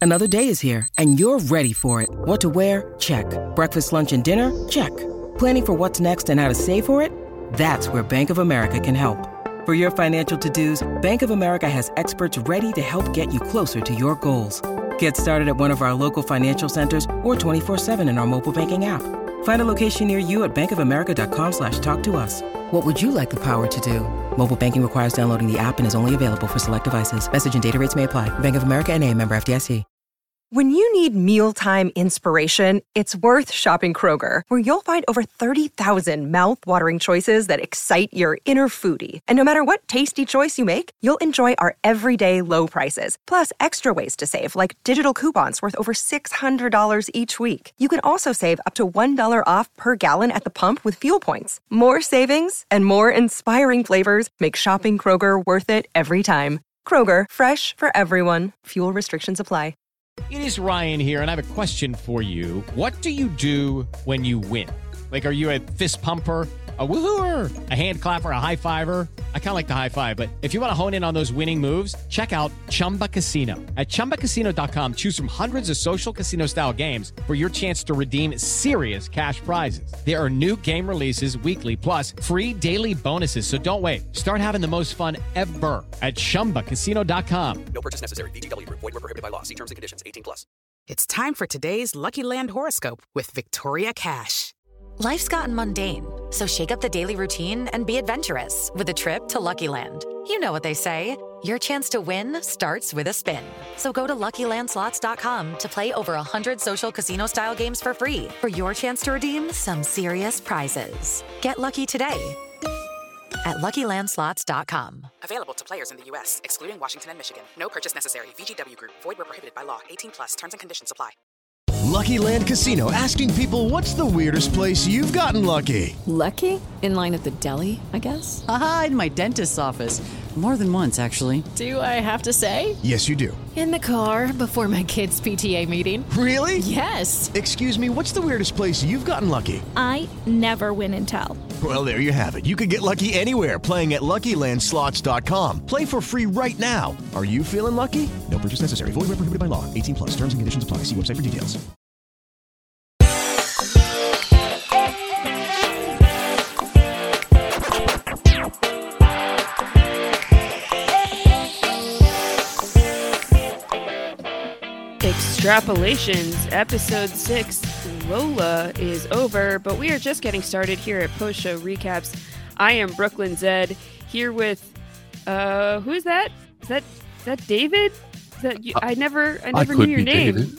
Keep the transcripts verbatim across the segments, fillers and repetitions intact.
Another day is here, and you're ready for it. What to wear? Check. Breakfast, lunch, and dinner? Check. Planning for what's next and how to save for it? That's where Bank of America can help. For your financial to-dos, Bank of America has experts ready to help get you closer to your goals. Get started at one of our local financial centers or twenty-four seven in our mobile banking app. Find a location near you at bankofamerica.com slash talk to us. What would you like the power to do? Mobile banking requires downloading the app and is only available for select devices. Message and data rates may apply. Bank of America N A, member F D I C. When you need mealtime inspiration, it's worth shopping Kroger, where you'll find over thirty thousand mouth-watering choices that excite your inner foodie. And no matter what tasty choice you make, you'll enjoy our everyday low prices, plus extra ways to save, like digital coupons worth over six hundred dollars each week. You can also save up to one dollar off per gallon at the pump with fuel points. More savings and more inspiring flavors make shopping Kroger worth it every time. Kroger, fresh for everyone. Fuel restrictions apply. It is Ryan here, and I have a question for you. What do you do when you win? Like, are you a fist pumper, a woohooer, a hand clapper, a high fiver? I kind of like the high five, but if you want to hone in on those winning moves, check out Chumba Casino. At chumba casino dot com, choose from hundreds of social casino-style games for your chance to redeem serious cash prizes. There are new game releases weekly, plus free daily bonuses. So don't wait. Start having the most fun ever at chumba casino dot com. No purchase necessary. V G W Group. Void where prohibited by law. See terms and conditions. eighteen plus. It's time for today's Lucky Land horoscope with Victoria Cash. Life's gotten mundane, so shake up the daily routine and be adventurous with a trip to Lucky Land. You know what they say, your chance to win starts with a spin. So go to lucky land slots dot com to play over one hundred social casino-style games for free for your chance to redeem some serious prizes. Get lucky today at lucky land slots dot com. Available to players in the U S, excluding Washington and Michigan. No purchase necessary. V G W Group. Void where prohibited by law. eighteen plus. Terms and conditions apply. Lucky Land Casino, asking people, what's the weirdest place you've gotten lucky? Lucky? In line at the deli, I guess? Aha, in my dentist's office. More than once, actually. Do I have to say? Yes, you do. In the car before my kids' P T A meeting. Really? Yes. Excuse me, what's the weirdest place you've gotten lucky? I never win and tell. Well, there you have it. You can get lucky anywhere, playing at lucky land slots dot com. Play for free right now. Are you feeling lucky? No purchase necessary. Void where prohibited by law. eighteen plus. Terms and conditions apply. See website for details. Extrapolations, episode six, Lola is over, but we are just getting started here at Post Show Recaps. I am Brooklyn Zed, here with, uh, who is that? Is that, is that David? Is that you? I never, I never I knew your name. David.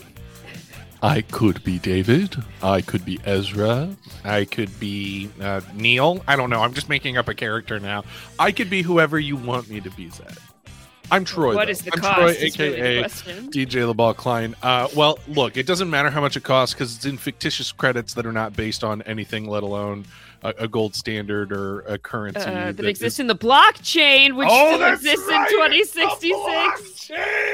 I could be David. I could be Ezra. I could be uh, Neil. I don't know. I'm just making up a character now. I could be whoever you want me to be, Zed. I'm Troy. What though. is the I'm cost? Troy, is really aka the question. D J LeBall Klein. Uh, well, look, it doesn't matter how much it costs because it's in fictitious credits that are not based on anything, let alone a, a gold standard or a currency Uh, that, that exists is... in the blockchain, which oh, still that's exists right. in twenty sixty-six.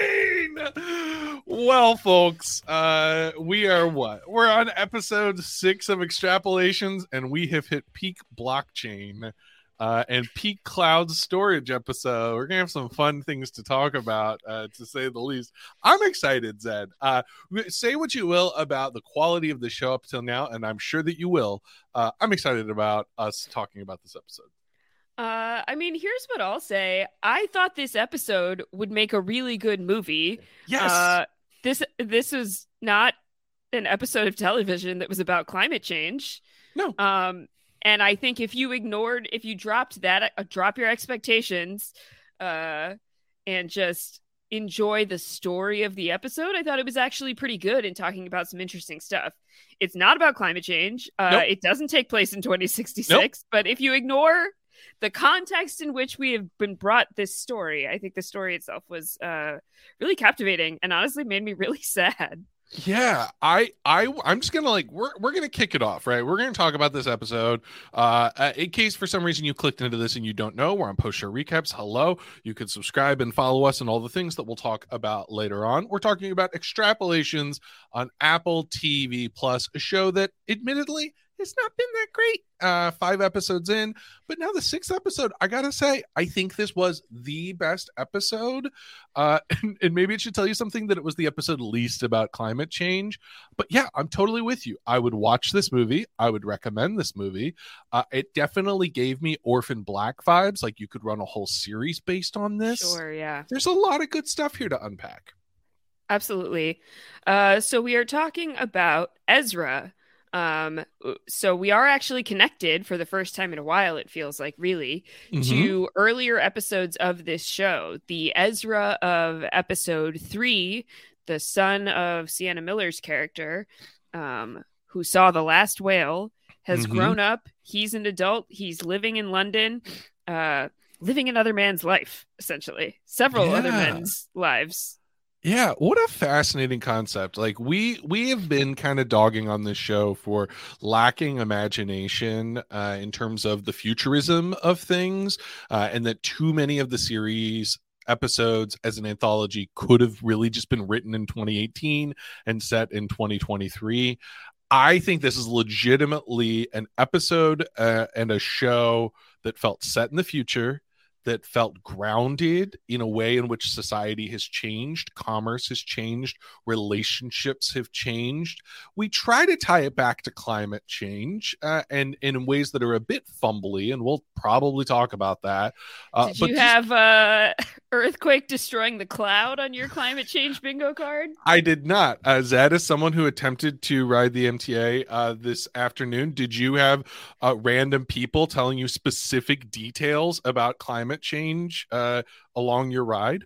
Blockchain! Well, folks, uh, we are what? We're on episode six of Extrapolations, and we have hit peak blockchain. Uh, and peak cloud storage episode. We're gonna have some fun things to talk about, uh, to say the least. I'm excited, Zed. Uh, say what you will about the quality of the show up till now, and I'm sure that you will. Uh, I'm excited about us talking about this episode. Uh, I mean, here's what I'll say. I thought this episode would make a really good movie. Yes. Uh, this this was not an episode of television that was about climate change. No. Um. And I think if you ignored, if you dropped that, uh, drop your expectations, uh, and just enjoy the story of the episode, I thought it was actually pretty good in talking about some interesting stuff. It's not about climate change. Uh, nope. It doesn't take place in twenty sixty-six. Nope. But if you ignore the context in which we have been brought this story, I think the story itself was uh, really captivating and honestly made me really sad. Yeah, I, I, I'm just gonna like we're we're gonna kick it off, right? We're gonna talk about this episode. Uh, uh, in case for some reason you clicked into this and you don't know, we're on Post Show Recaps. Hello, you can subscribe and follow us and all the things that we'll talk about later on. We're talking about Extrapolations on Apple T V Plus, a show that, admittedly, it's not been that great. Uh, five episodes in, but now the sixth episode, I gotta say, I think this was the best episode. Uh, and, and maybe it should tell you something that it was the episode least about climate change. But yeah, I'm totally with you. I would watch this movie. I would recommend this movie. Uh, it definitely gave me Orphan Black vibes. Like you could run a whole series based on this. Sure, yeah. There's a lot of good stuff here to unpack. Absolutely. Uh, so we are talking about Ezra. Um, so we are actually connected for the first time in a while, it feels like, really, mm-hmm. to earlier episodes of this show. The Ezra of episode three, the son of Sienna Miller's character, um, who saw The Last Whale, has mm-hmm. grown up. He's an adult. He's living in London, uh, living another man's life, essentially. Several yeah. other men's lives. Yeah, what a fascinating concept. Like we we have been kind of dogging on this show for lacking imagination uh, in terms of the futurism of things, uh, and that too many of the series episodes as an anthology could have really just been written in twenty eighteen and set in twenty twenty-three. I think this is legitimately an episode uh, and a show that felt set in the future, that felt grounded in a way in which society has changed, commerce has changed, relationships have changed. We try to tie it back to climate change uh, and, and in ways that are a bit fumbly, and we'll probably talk about that. Uh, Did but you just, have uh, earthquake destroying the cloud on your climate change bingo card? I did not. Uh, Zed, as someone who attempted to ride the M T A uh, this afternoon, did you have uh, random people telling you specific details about climate change uh along your ride?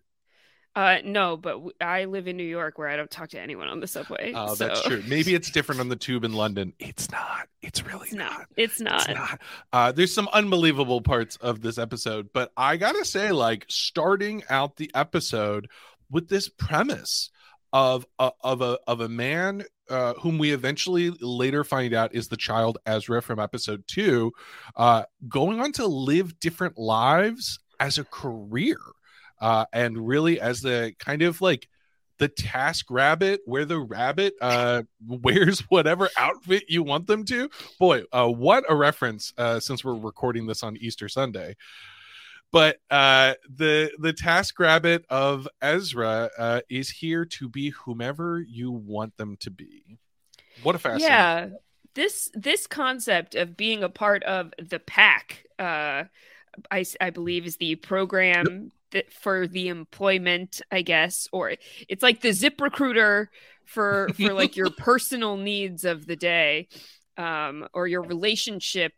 Uh no, but w- I live in New York, where I don't talk to anyone on the subway. Oh, so. That's true. Maybe it's different on the tube in London. It's not. It's really it's not. not. It's not. It's not. Uh, there's some unbelievable parts of this episode, but I gotta say, like, starting out the episode with this premise of a, of a of a man uh, whom we eventually later find out is the child Ezra from episode two, uh, going on to live different lives as a career, uh, and really as the kind of like the task rabbit, where the rabbit uh, wears whatever outfit you want them to. Boy, uh, what a reference! Uh, since we're recording this on Easter Sunday. But uh, the the task rabbit of Ezra uh, is here to be whomever you want them to be. What a fascinating. Yeah, this this concept of being a part of the pack, uh, I, I believe, is the program that for the employment, I guess, or it's like the ZipRecruiter for for like your personal needs of the day, um, or your relationship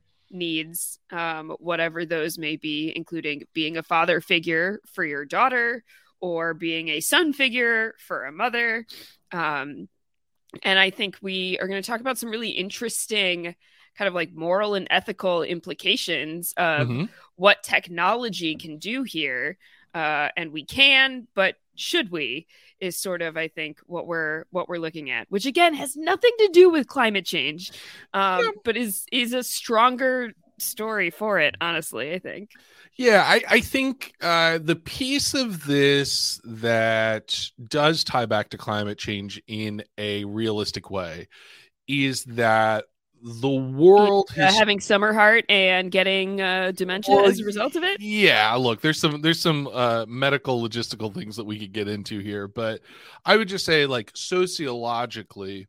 needs, um, whatever those may be, including being a father figure for your daughter or being a son figure for a mother. Um, and I think we are going to talk about some really interesting kind of like moral and ethical implications of mm-hmm. what technology can do here. Uh, and we can, but should we, is sort of, I think, what we're what we're looking at, which again has nothing to do with climate change, um, yeah. but is is a stronger story for it, honestly, I think. Yeah, I, I think uh, the piece of this that does tie back to climate change in a realistic way is that the world uh, has... having summer heart and getting uh, dementia well, as a result of it. Yeah, look, there's some there's some uh, medical logistical things that we could get into here, but I would just say, like, sociologically,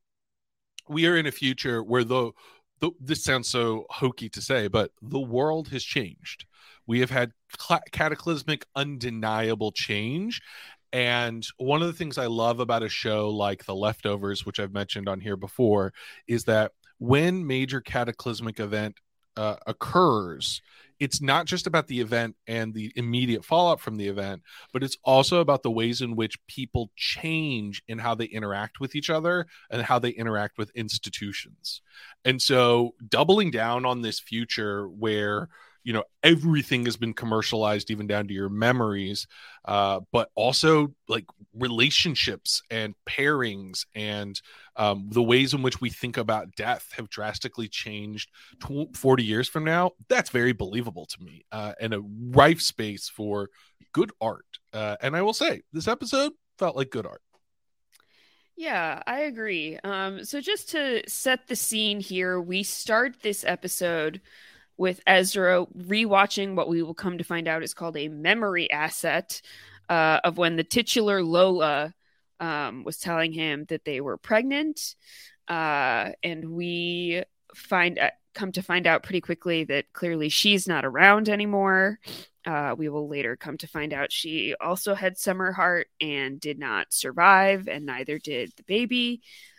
we are in a future where the, the this sounds so hokey to say, but the world has changed. We have had cl- cataclysmic, undeniable change. And one of the things I love about a show like The Leftovers, which I've mentioned on here before, is that when major cataclysmic event uh, occurs, it's not just about the event and the immediate fallout from the event, but it's also about the ways in which people change in how they interact with each other and how they interact with institutions. And so doubling down on this future where, you know, everything has been commercialized, even down to your memories, uh, but also like relationships and pairings and um, the ways in which we think about death have drastically changed forty years from now. That's very believable to me, uh, and a rife space for good art. Uh, and I will say, this episode felt like good art. Yeah, I agree. Um, so just to set the scene here, we start this episode with Ezra rewatching what we will come to find out is called a memory asset uh, of when the titular Lola um, was telling him that they were pregnant. Uh, and we find uh, come to find out pretty quickly that clearly she's not around anymore. Uh, we will later come to find out she also had summer heart and did not survive, and neither did the baby.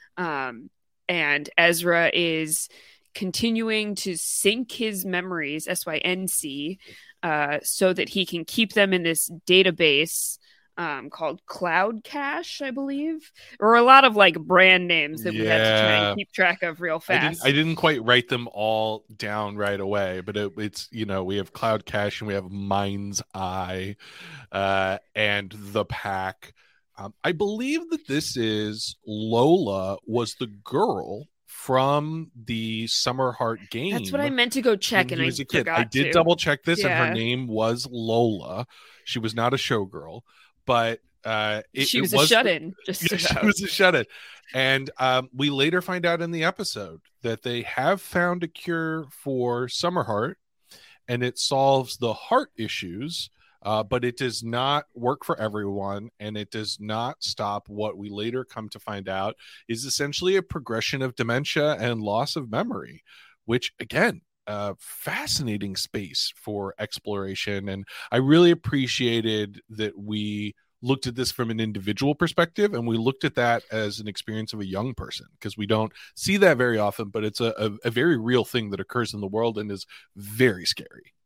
Um, and Ezra is continuing to sync his memories, S Y N C, uh, so that he can keep them in this database um, called Cloud Cache, I believe. Or a lot of like brand names that we had to try and keep track of real fast. I didn't, I didn't quite write them all down right away, but it, it's, you know, we have Cloud Cache and we have Mind's Eye uh, and The Pack. Um, I believe that this is Lola was the girl from the Summer Heart game. That's what I meant to go check, and I forgot I did to. double check this, Yeah. and her name was Lola. She was not a showgirl, but uh, it, She it was, was a shut-in. Just Yeah, to she know. was a shut-in. And um, we later find out in the episode that they have found a cure for Summer Heart, and it solves the heart issues. Uh, but it does not work for everyone, and it does not stop what we later come to find out is essentially a progression of dementia and loss of memory, which, again, uh, fascinating space for exploration. And I really appreciated that we looked at this from an individual perspective, and we looked at that as an experience of a young person, because we don't see that very often, but it's a, a, a very real thing that occurs in the world and is very scary.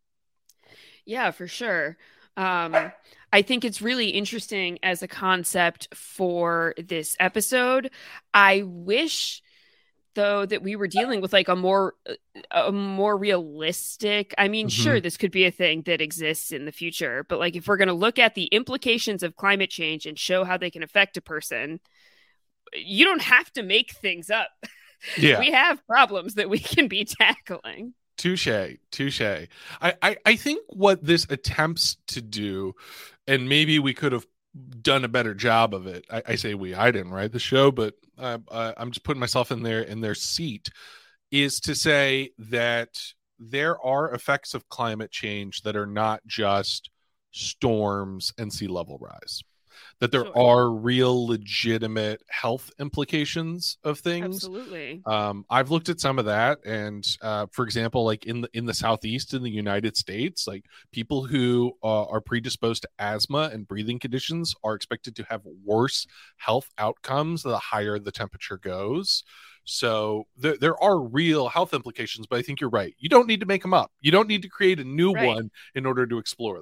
Yeah, for sure. Um, I think it's really interesting as a concept for this episode. I wish, though, that we were dealing with like a more a more realistic. I mean, Mhm. sure, this could be a thing that exists in the future, but like if we're going to look at the implications of climate change and show how they can affect a person, you don't have to make things up. Yeah. We have problems that we can be tackling. Touche, touche. I, I, I think what this attempts to do, and maybe we could have done a better job of it. I, I say we, I didn't write the show, but uh, uh, I'm just putting myself in their in their seat, is to say that there are effects of climate change that are not just storms and sea level rise. That there Sure. are real legitimate health implications of things. Absolutely. Um, I've looked at some of that, and uh, for example, like in the in the Southeast in the United States, like people who uh, are predisposed to asthma and breathing conditions are expected to have worse health outcomes the higher the temperature goes. So there there are real health implications, but I think you're right. You don't need to make them up. You don't need to create a new Right. one in order to explore that.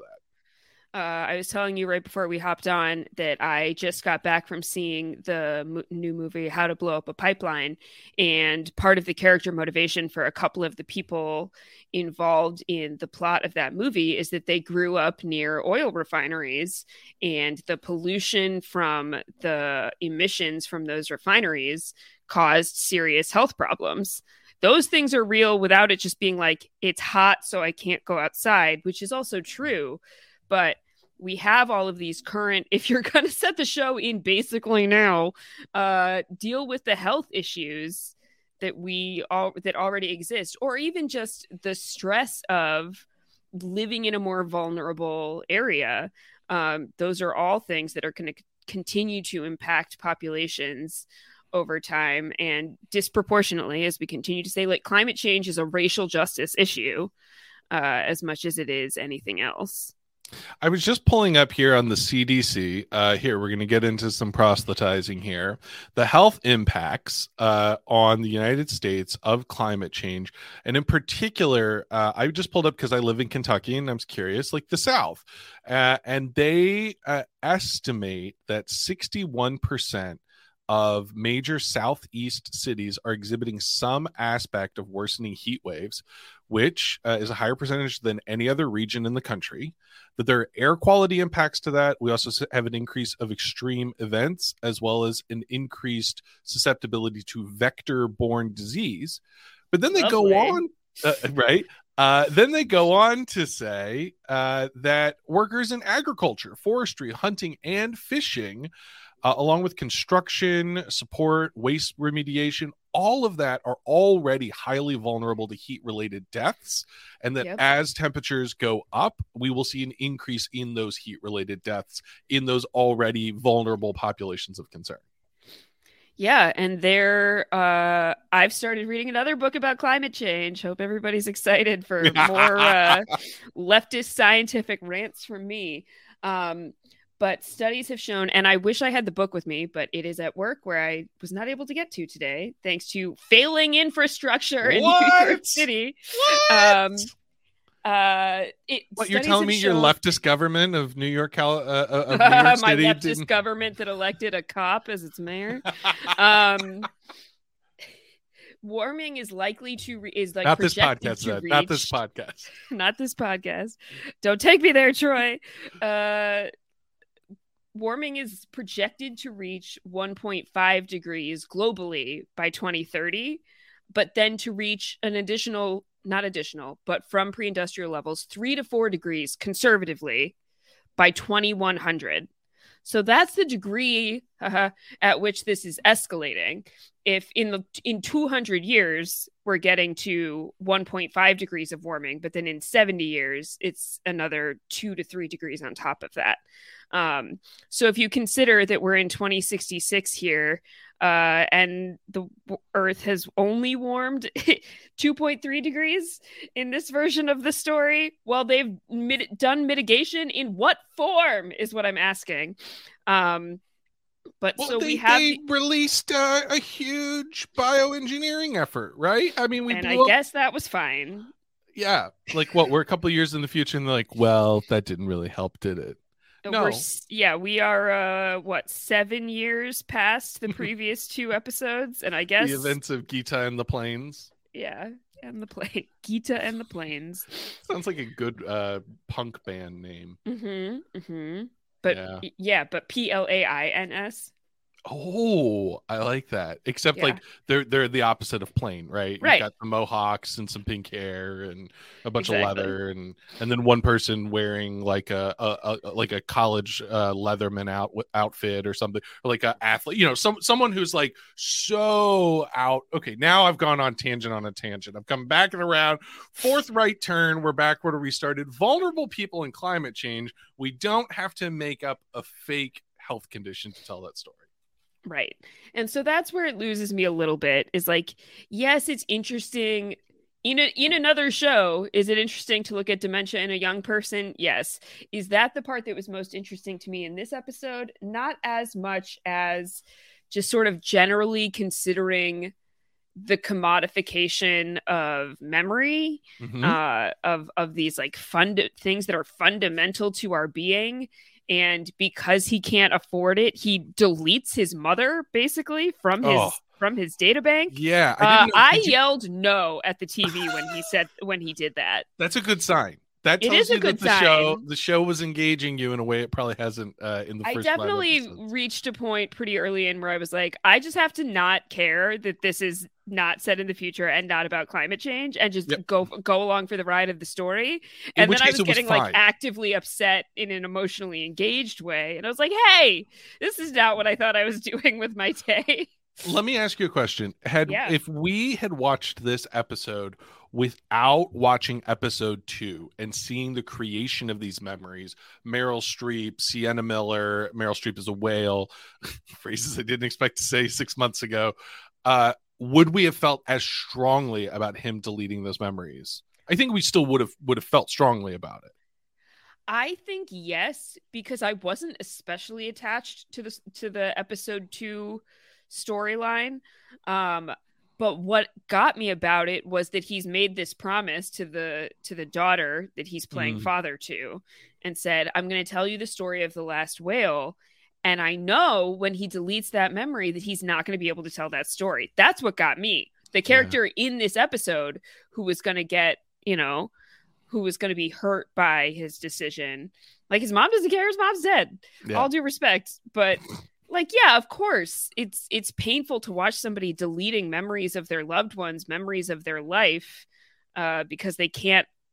Uh, I was telling you right before we hopped on that I just got back from seeing the mo- new movie How to Blow Up a Pipeline, and part of the character motivation for a couple of the people involved in the plot of that movie is that they grew up near oil refineries, and the pollution from the emissions from those refineries caused serious health problems. Those things are real without it just being like, it's hot, so I can't go outside, which is also true. But we have all of these current, if you're going to set the show in basically now, uh, deal with the health issues that we all that already exist, or even just the stress of living in a more vulnerable area. Um, those are all things that are going to c- continue to impact populations over time, and disproportionately, as we continue to say, like climate change is a racial justice issue uh, as much as it is anything else. I was just pulling up here on the C D C. Uh, here, we're going to get into some proselytizing here. The health impacts uh, on the United States of climate change. And in particular, uh, I just pulled up because I live in Kentucky and I was curious, like the South. Uh, and they uh, estimate that sixty-one percent of major Southeast cities are exhibiting some aspect of worsening heat waves, which uh, is a higher percentage than any other region in the country. That there are air quality impacts to that. We also have an increase of extreme events, as well as an increased susceptibility to vector-borne disease. But then they Lovely. go on, uh, right? Uh, then they go on to say uh, that workers in agriculture, forestry, hunting, and fishing uh, along with construction, support, waste remediation. All of that are already highly vulnerable to heat-related deaths, and that Yep. as temperatures go up, we will see an increase in those heat-related deaths in those already vulnerable populations of concern. Yeah, and there, uh, I've started reading another book about climate change. Hope everybody's excited for more uh, leftist scientific rants from me. Um, but studies have shown, and I wish I had the book with me, but it is at work where I was not able to get to today, thanks to failing infrastructure in What? New York City. What? Um, uh, it, What, you're studies telling have me your shown- leftist government of New York, Cal- uh, uh, of New York my City leftist didn't- government that elected a cop as its mayor. um, warming is likely to re- is like Not this projected podcast, to Ed. Not this reach- podcast. not this podcast. Don't take me there, Troy. Uh, warming is projected to reach one point five degrees globally by twenty thirty, but then to reach an additional, not additional, but from pre-industrial levels, three to four degrees conservatively by twenty-one hundred. So that's the degree uh, at which this is escalating. If in the in two hundred years we're getting to one point five degrees of warming, but then in seventy years it's another two to three degrees on top of that. Um, so if you consider that we're in twenty sixty-six here, uh, and the w- Earth has only warmed two point three degrees in this version of the story, well, they've mit- done mitigation in what form is what I'm asking. Um, but Well, so they, we have, they released uh, a huge bioengineering effort, right? I mean, we and blew I up- guess that was fine. yeah, like what? We're a couple of years in the future, and they're like, well, that didn't really help, did it? No. We're, s- yeah, we are, uh, what, seven years past the previous two episodes, and I guess The events of Gita and the Plains. yeah, and the plane, Gita and the Plains. Sounds like a good uh, punk band name. Mm-hmm. Mm-hmm. But Yeah. yeah, yeah but P L A I N S. Oh, I like that. Except Yeah. like they're they're the opposite of plain, right? Right. You've got the mohawks and some pink hair and a bunch Exactly. of leather and and then one person wearing like a, a, a like a college uh, leatherman out outfit or something, or like a athlete, you know, some someone who's like so out. Okay, now I've gone on tangent on a tangent. I'm coming back and around. Fourth right turn. We're back where we started. Vulnerable people in climate change. We don't have to make up a fake health condition to tell that story. Right. And so that's where it loses me a little bit is like, yes, it's interesting. In, a, in another show, is it interesting to look at dementia in a young person? Yes. Is that the part that was most interesting to me in this episode? Not as much as just sort of generally considering the commodification of memory, Mhm. uh, of, of these like fund things that are fundamental to our being. And because he can't afford it, he deletes his mother basically from his Oh. from his data bank. Yeah, I, I uh, didn't know- I did you- yelled no at the T V when he said when he did that. That's a good sign. That It tells is a you good that the show sign. the show was engaging you in a way it probably hasn't uh, in the I first five definitely episodes. reached a point pretty early in where I was like, I just have to not care that this is not set in the future and not about climate change, and just Yep. go go along for the ride of the story. In And which then I case was it was getting fine. like actively upset in an emotionally engaged way, and I was like, hey, this is not what I thought I was doing with my day. Let me ask you a question. Had Yeah. if we had watched this episode without watching episode two and seeing the creation of these memories, Meryl Streep, Sienna Miller, Meryl Streep is a whale, phrases I didn't expect to say six months ago, uh, would we have felt as strongly about him deleting those memories? I think we still would have would have felt strongly about it. I think yes, because I wasn't especially attached to the to the episode two storyline. Um, but what got me about it was that he's made this promise to the to the daughter that he's playing Mm. father to, and said, "I'm going to tell you the story of the last whale." And I know when he deletes that memory that he's not going to be able to tell that story. That's what got me. The character in this episode who was going to get, you know, who was going to be hurt by his decision. Like, his mom doesn't care. His mom's dead. Yeah. All due respect. But like, yeah, of course, it's it's painful to watch somebody deleting memories of their loved ones, memories of their life, uh, because they can't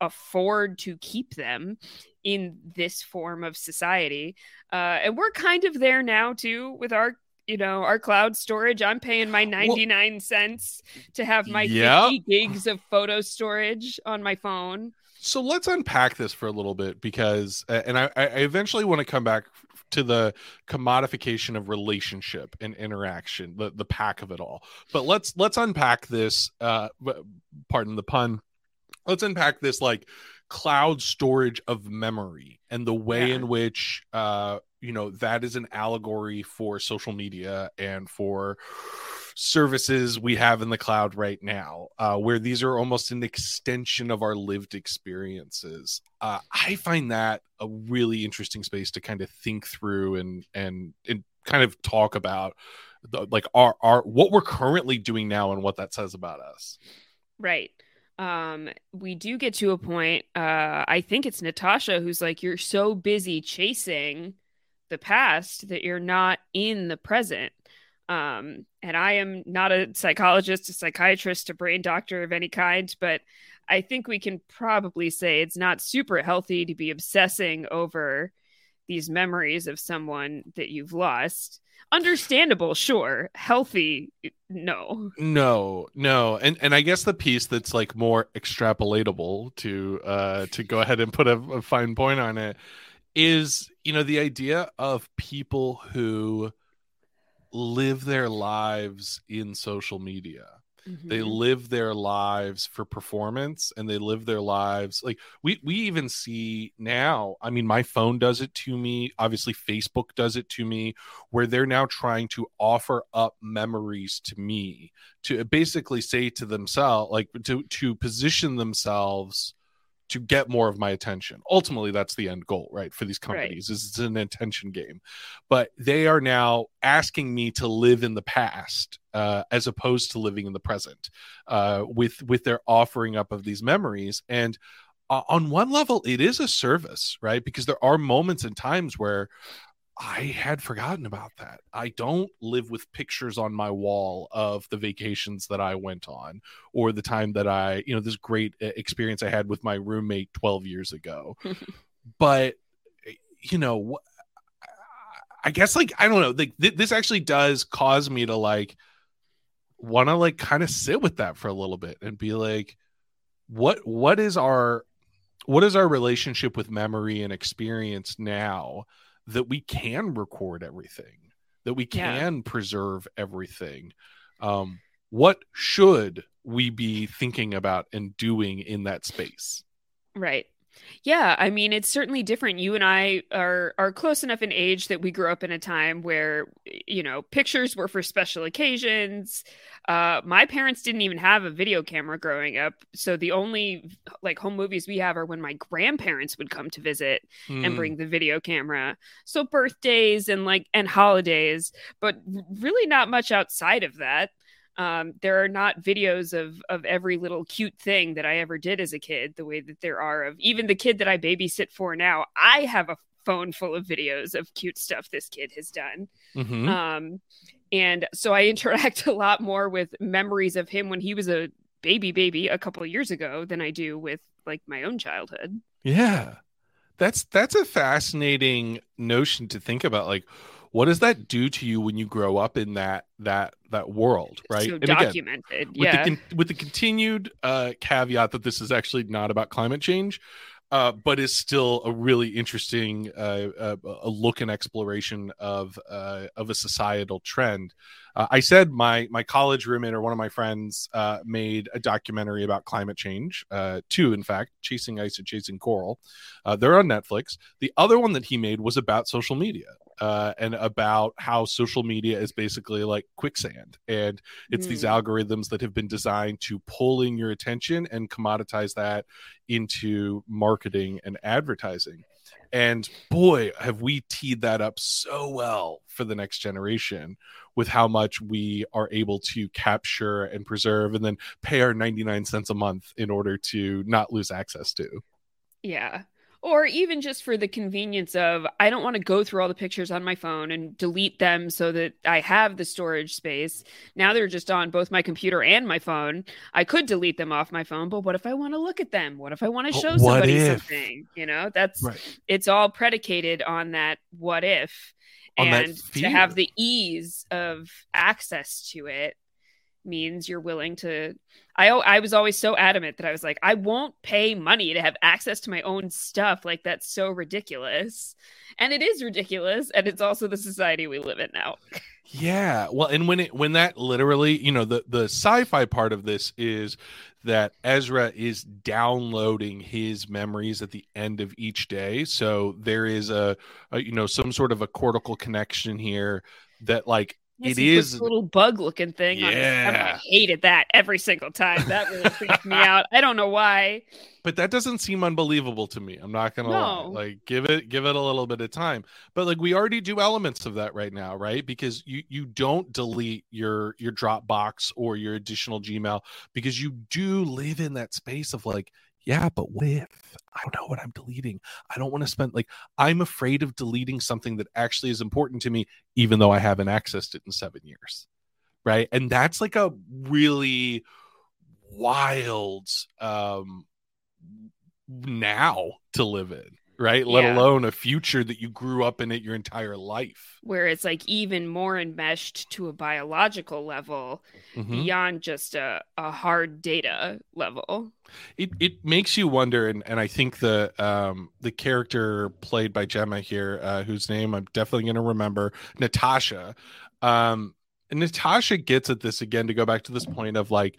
afford to keep them in this form of society. Uh, and we're kind of there now too with our, you know, our cloud storage. I'm paying my ninety-nine well, cents to have my yeah. fifty gigs of photo storage on my phone. So let's unpack this for a little bit, because, and I, I eventually want to come back to the commodification of relationship and interaction, the, the pack of it all. But let's, let's unpack this, uh, pardon the pun. Let's unpack this like cloud storage of memory and the way yeah. in which, uh, you know, that is an allegory for social media and for services we have in the cloud right now, uh, where these are almost an extension of our lived experiences. Uh, I find that a really interesting space to kind of think through and and and kind of talk about, the, like our our what we're currently doing now and what that says about us. Right. Um, we do get to a point. Uh, I think it's Natasha who's like, "You're so busy chasing the past that you're not in the present." Um, and I am not a psychologist, a psychiatrist, a brain doctor of any kind, but I think we can probably say it's not super healthy to be obsessing over these memories of someone that you've lost. Understandable, sure. Healthy, no. No, no. And and I guess the piece that's like more extrapolatable to uh to go ahead and put a, a fine point on it is, you know, the idea of people who live their lives in social media. Mm-hmm. They live their lives for performance, and they live their lives like we we even see now. I mean, my phone does it to me. Obviously, Facebook does it to me, where they're now trying to offer up memories to me to basically say to themselves, like to to position themselves to get more of my attention. Ultimately, that's the end goal, right? For these companies, right. is it's an attention game. But they are now asking me to live in the past uh, as opposed to living in the present uh, with, with their offering up of these memories. And uh, on one level, it is a service, right? Because there are moments and times where I had forgotten about that. I don't live with pictures on my wall of the vacations that I went on, or the time that I, you know, this great experience I had with my roommate twelve years ago. But, you know, I guess like, I don't know, like th- this actually does cause me to like, want to like kind of sit with that for a little bit and be like, what, what is our, what is our relationship with memory and experience now, that we can record everything, that we can yeah. preserve everything? Um, what should we be thinking about and doing in that space? Right. Yeah, I mean, it's certainly different. You and I are are close enough in age that we grew up in a time where, you know, pictures were for special occasions. Uh, my parents didn't even have a video camera growing up. So the only like home movies we have are when my grandparents would come to visit mm. and bring the video camera. So birthdays and like and holidays, but really not much outside of that. Um, there are not videos of of every little cute thing that I ever did as a kid, the way that there are of even the kid that I babysit for now. I have a phone full of videos of cute stuff this kid has done. Mm-hmm. Um, and so I interact a lot more with memories of him when he was a baby baby a couple of years ago than I do with like my own childhood. Yeah, that's that's a fascinating notion to think about. Like, what does that do to you when you grow up in that that that world, right? So and documented, again, yeah. With the, with the continued uh, caveat that this is actually not about climate change, uh, but is still a really interesting uh, uh, a look and exploration of uh, of a societal trend. Uh, I said my my college roommate or one of my friends uh, made a documentary about climate change, uh, two, in fact, Chasing Ice and Chasing Coral. Uh, they're on Netflix. The other one that he made was about social media. Uh, and about how social media is basically like quicksand, and it's mm. these algorithms that have been designed to pull in your attention and commoditize that into marketing and advertising. And boy, have we teed that up so well for the next generation with how much we are able to capture and preserve and then pay our ninety-nine cents a month in order to not lose access to. Yeah. Or even just for the convenience of, I don't want to go through all the pictures on my phone and delete them so that I have the storage space. Now they're just on both my computer and my phone. I could delete them off my phone, but what if I want to look at them? What if I want to show somebody if? something? You know, that's, right. It's all predicated on that what if. On and to have the ease of access to it means you're willing to I I was always so adamant that I was like, I won't pay money to have access to my own stuff. Like, that's so ridiculous. And it is ridiculous, and it's also the society we live in now. Yeah. Well, and when it when that literally, you know, the the sci-fi part of this is that Ezra is downloading his memories at the end of each day. So there is a, a you know, some sort of a cortical connection here that, like, Yes, it is a little bug looking thing. Yeah. On his, I hated that every single time. That really freaked me out. I don't know why. But that doesn't seem unbelievable to me. I'm not gonna no. lie. Like, give it give it a little bit of time. But like, we already do elements of that right now, right? Because you you don't delete your your Dropbox or your additional Gmail, because you do live in that space of like, yeah, but what if? I don't know what I'm deleting. I don't want to spend, like, I'm afraid of deleting something that actually is important to me, even though I haven't accessed it in seven years. Right. And that's like a really wild um, now to live in. Right. Let yeah. alone a future that you grew up in it your entire life. Where it's like even more enmeshed to a biological level mm-hmm. beyond just a, a hard data level. It it makes you wonder, and, and I think the um the character played by Gemma here, uh, whose name I'm definitely going to remember, Natasha. Um, and Natasha gets at this again, to go back to this point of like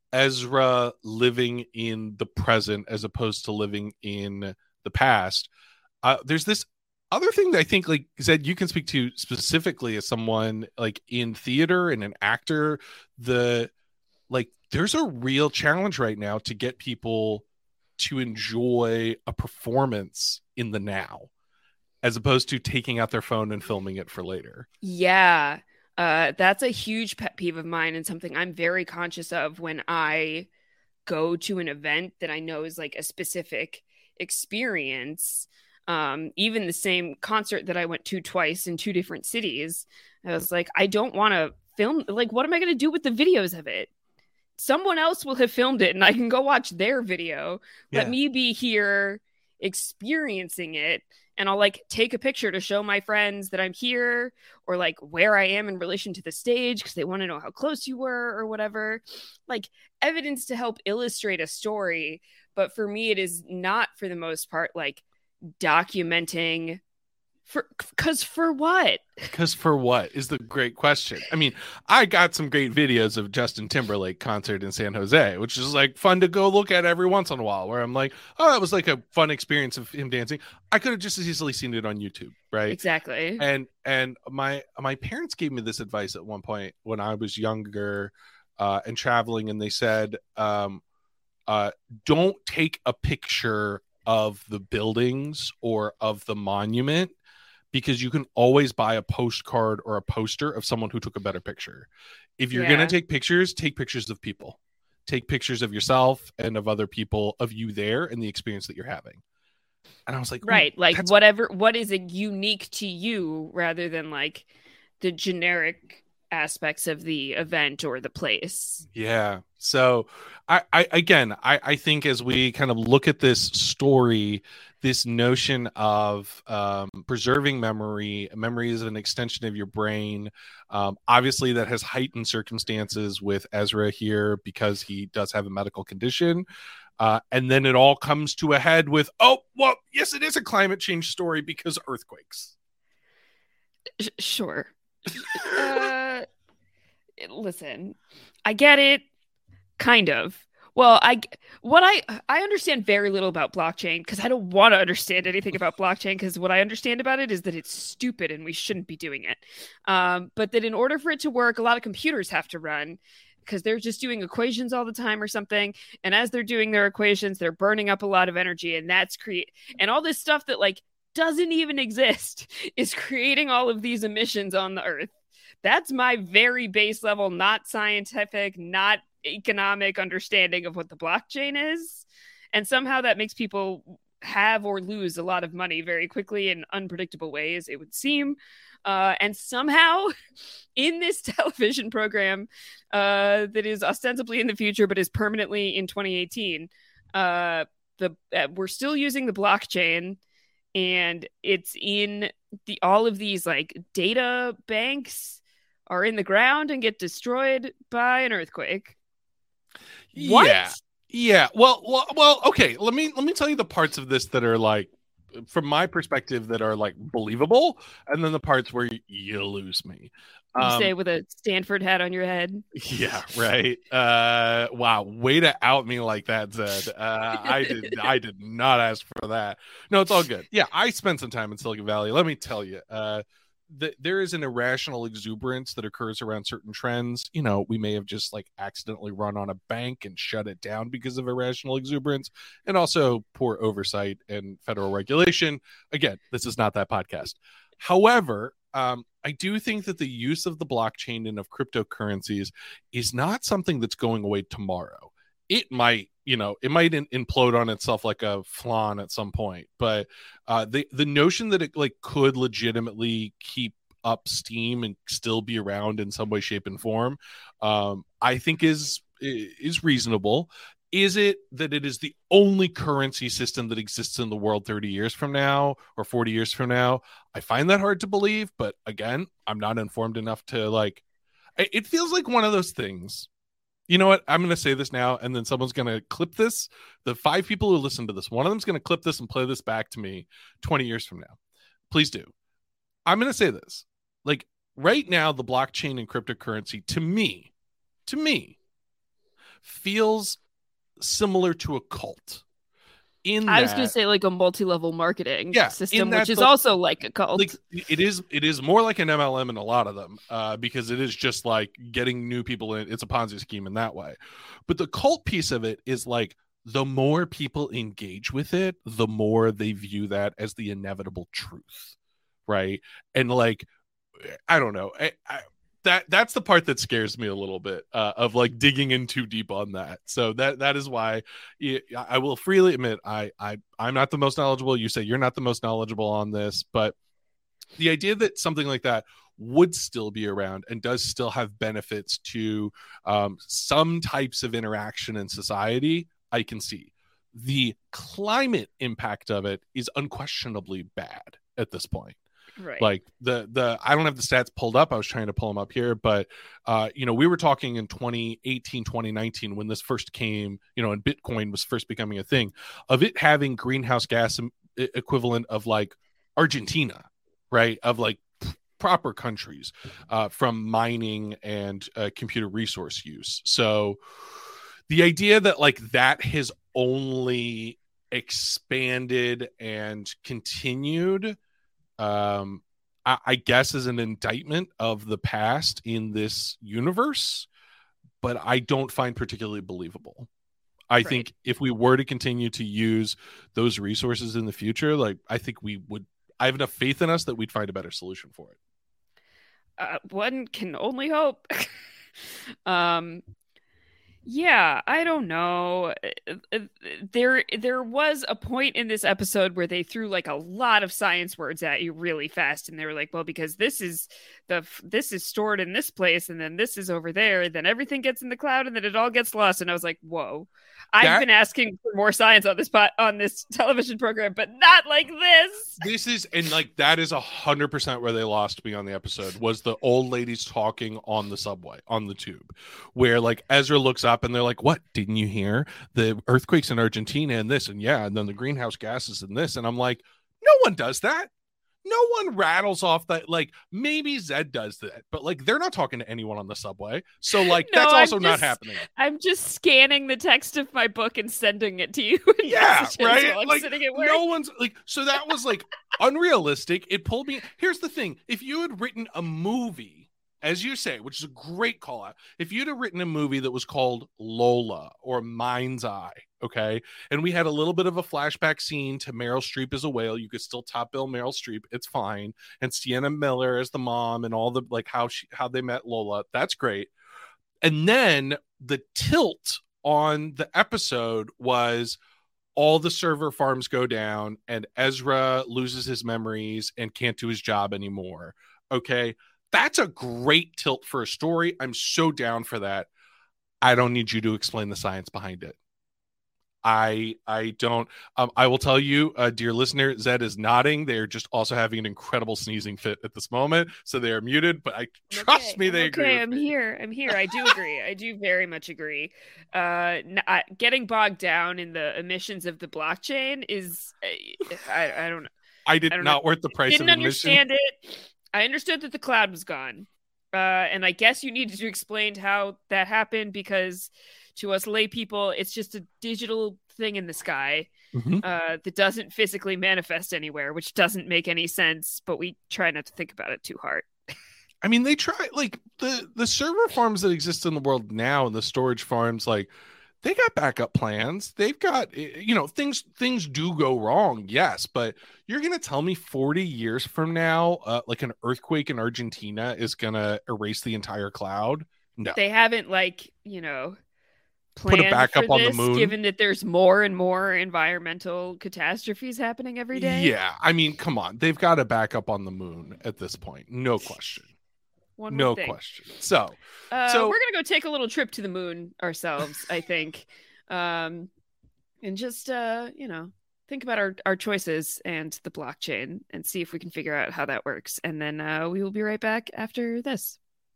Ezra living in the present as opposed to living in the past. Uh, there's this other thing that I think, like Zed, you can speak to specifically as someone like in theater and an actor. The like, there's a real challenge right now to get people to enjoy a performance in the now, as opposed to taking out their phone and filming it for later. Yeah, uh, that's a huge pet peeve of mine, and something I'm very conscious of when I go to an event that I know is like a specific experience. Um even the same concert that I went to twice in two different cities, I was like, I don't want to film, like, what am I going to do with the videos of it? Someone else will have filmed it and I can go watch their video. Yeah. Let me be here experiencing it, and I'll like take a picture to show my friends that I'm here, or like where I am in relation to the stage, because they want to know how close you were or whatever, like evidence to help illustrate a story. But for me, it is not, for the most part, like documenting for, because for what? Because for what is the great question. I mean, I got some great videos of Justin Timberlake concert in San Jose, which is like fun to go look at every once in a while, where I'm like, oh, that was like a fun experience of him dancing. I could have just as easily seen it on YouTube, right? Exactly. And and my my parents gave me this advice at one point when I was younger uh, and traveling, and they said, um, Uh, don't take a picture of the buildings or of the monument, because you can always buy a postcard or a poster of someone who took a better picture. If you're yeah. going to take pictures, take pictures of people. Take pictures of yourself and of other people, of you there and the experience that you're having. And I was like, right, like that's... whatever, what is it unique to you, rather than like the generic aspects of the event or the place. Yeah. So I, I again, I, I think as we kind of look at this story, this notion of um, preserving memory, memory is an extension of your brain. Um, obviously that has heightened circumstances with Ezra here because he does have a medical condition. Uh, and then it all comes to a head with, oh, well, yes, it is a climate change story because earthquakes. Sure. uh, listen, I get it, kind of. Well, I what I I understand very little about blockchain, because I don't want to understand anything about blockchain, because what I understand about it is that it's stupid and we shouldn't be doing it. Um, but that in order for it to work, a lot of computers have to run, because they're just doing equations all the time or something. And as they're doing their equations, they're burning up a lot of energy, and that's create and all this stuff that like doesn't even exist is creating all of these emissions on the earth. That's my very base level, not scientific, not economic understanding of what the blockchain is. And somehow that makes people have or lose a lot of money very quickly in unpredictable ways, it would seem. Uh, and somehow in this television program uh, that is ostensibly in the future but is permanently in twenty eighteen, uh, the uh, we're still using the blockchain, and it's in the all of these like data banks are in the ground and get destroyed by an earthquake. What? Yeah. Yeah. Well, well, well, okay. Let me let me tell you the parts of this that are like, from my perspective, that are like believable, and then the parts where you, you lose me. You Um, say with a Stanford hat on your head. Yeah, right. Uh, wow, way to out me like that, Zed. Uh, I did, I did not ask for that. No, it's all good. Yeah, I spent some time in Silicon Valley. Let me tell you, uh, th- there is an irrational exuberance that occurs around certain trends. You know, we may have just like accidentally run on a bank and shut it down because of irrational exuberance, and also poor oversight and federal regulation. Again, this is not that podcast. However, um, I do think that the use of the blockchain and of cryptocurrencies is not something that's going away tomorrow. It might, you know, it might in- implode on itself like a flan at some point. But uh, the the notion that it like could legitimately keep up steam and still be around in some way, shape, and form, um, I think is is reasonable. Is it that it is the only currency system that exists in the world thirty years from now or forty years from now? I find that hard to believe, but again, I'm not informed enough to like, it feels like one of those things. You know what? I'm going to say this now, and then someone's going to clip this. The five people who listen to this, one of them's going to clip this and play this back to me twenty years from now. Please do. I'm going to say this. Like right now, the blockchain and cryptocurrency to me, to me, feels similar to a cult. In I that, was going to say like a multi-level marketing yeah, system, which which is the, also like a cult. Like, it is it is more like an M L M in a lot of them, uh, because it is just like getting new people in. It's a Ponzi scheme in that way. But the cult piece of it is like the more people engage with it, the more they view that as the inevitable truth, right? And like, I don't know. I, I, that that's the part that scares me a little bit, uh, of like digging in too deep on that. So that that is why I will freely admit I I I'm not the most knowledgeable. You say you're not the most knowledgeable on this, but the idea that something like that would still be around and does still have benefits to um, some types of interaction in society, I can see. The climate impact of it is unquestionably bad at this point. Right. Like the the I don't have the stats pulled up. I was trying to pull them up here, but uh, you know, we were talking in twenty eighteen, twenty nineteen when this first came, you know, and Bitcoin was first becoming a thing, of it having greenhouse gas equivalent of like Argentina, right? Of like p- proper countries uh, from mining and uh, computer resource use. So the idea that like that has only expanded and continued, um I, I guess is an indictment of the past in this universe, but I don't find particularly believable. I Right. think if we were to continue to use those resources in the future, like I think we would, I have enough faith in us that we'd find a better solution for it. Uh, one can only hope. um Yeah, I don't know. There there was a point in this episode where they threw like a lot of science words at you really fast, and they were like, well, because this is the this is stored in this place, and then this is over there, and then everything gets in the cloud, and then it all gets lost. And I was like, whoa. I've That- been asking for more science on this pot, on this television program, but not like this. This is, and like that is a hundred percent where they lost me on the episode, was the old ladies talking on the subway, on the tube, where like Ezra looks up and they're like, what, didn't you hear the earthquakes in Argentina and this, and yeah, and then the greenhouse gases and this, and I'm like, no one does that. No one rattles off that. Like maybe Zed does that, but like they're not talking to anyone on the subway, so like No, that's I'm also not just- happening. I'm just scanning the text of my book and sending it to you. in Yeah, messages right. while I'm Like sitting at work. no one's like, so that was like unrealistic. It pulled me. Here's the thing: if you had written a movie, as you say, which is a great call out, if you'd have written a movie that was called Lola or Mind's Eye, okay, and we had a little bit of a flashback scene to Meryl Streep as a whale, you could still top bill Meryl Streep, it's fine, and Sienna Miller as the mom, and all the like how she how they met Lola, that's great. And then the tilt on the episode was, all the server farms go down and Ezra loses his memories and can't do his job anymore. Okay, that's a great tilt for a story. I'm so down for that. I don't need you to explain the science behind it. I I don't. Um, I will tell you, uh, dear listener, Zed is nodding. They're just also having an incredible sneezing fit at this moment, so they are muted. But I trust okay, me, they okay, agree. Okay, I'm me. here. I'm here. I do agree. I do very much agree. Uh, n- I, getting bogged down in the emissions of the blockchain is, I I don't know. I did I don't not know. worth the price Didn't of admission. understand it. I understood that the cloud was gone, uh, and I guess you needed to explain how that happened because to us lay people, it's just a digital thing in the sky mm-hmm. uh, that doesn't physically manifest anywhere, which doesn't make any sense, but we try not to think about it too hard. I mean, they try, like, the, the server farms that exist in the world now and the storage farms, like, they got backup plans. They've got, you know, things things do go wrong, yes, but you're going to tell me forty years from now, uh, like an earthquake in Argentina is going to erase the entire cloud? No. They haven't, like, you know... Put a backup for on this, the moon, given that there's more and more environmental catastrophes happening every day. Yeah, I mean, come on, they've got a backup on the moon at this point, no question. One no thing. question. So, uh, so we're gonna go take a little trip to the moon ourselves, I think, um, and just uh, you know, think about our our choices and the blockchain, and see if we can figure out how that works. And then uh, we will be right back after this.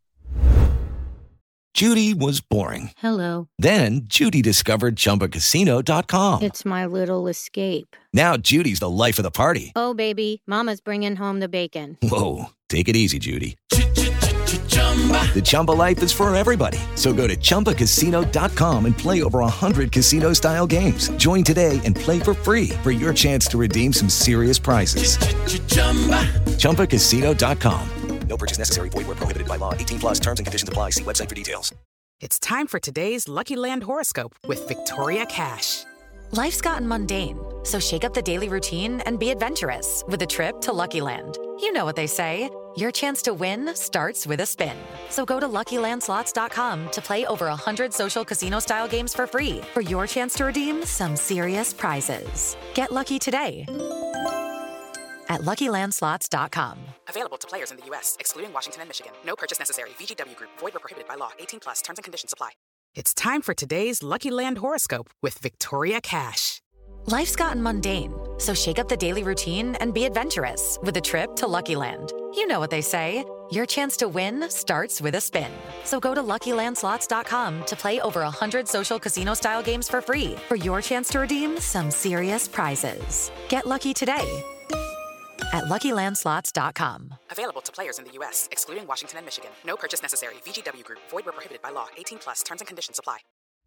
Judy was boring. Hello. Then Judy discovered Chumba Casino dot com. It's my little escape. Now Judy's the life of the party. Oh, baby, mama's bringing home the bacon. Whoa, take it easy, Judy. The Chumba life is for everybody. So go to Chumba Casino dot com and play over one hundred casino-style games. Join today and play for free for your chance to redeem some serious prizes. Chumba Casino dot com. No purchase necessary. Void where prohibited by law. eighteen plus terms and conditions apply. See website for details. It's time for today's Lucky Land horoscope with Victoria Cash. Life's gotten mundane, so shake up the daily routine and be adventurous with a trip to Lucky Land. You know what they say. Your chance to win starts with a spin. So go to Lucky Land Slots dot com to play over one hundred social casino-style games for free for your chance to redeem some serious prizes. Get lucky today at Lucky Land Slots dot com. Available to players in the U S, excluding Washington and Michigan. No purchase necessary. V G W Group. Void where prohibited by law. eighteen plus. Terms and conditions apply. It's time for today's Lucky Land horoscope with Victoria Cash. Life's gotten mundane, so shake up the daily routine and be adventurous with a trip to Lucky Land. You know what they say. Your chance to win starts with a spin. So go to Lucky Land Slots dot com to play over one hundred social casino-style games for free for your chance to redeem some serious prizes. Get lucky today at Lucky Land Slots dot com. Available to players in the U S, excluding Washington and Michigan. No purchase necessary. V G W Group. Void where prohibited by law. eighteen plus. Terms and conditions apply.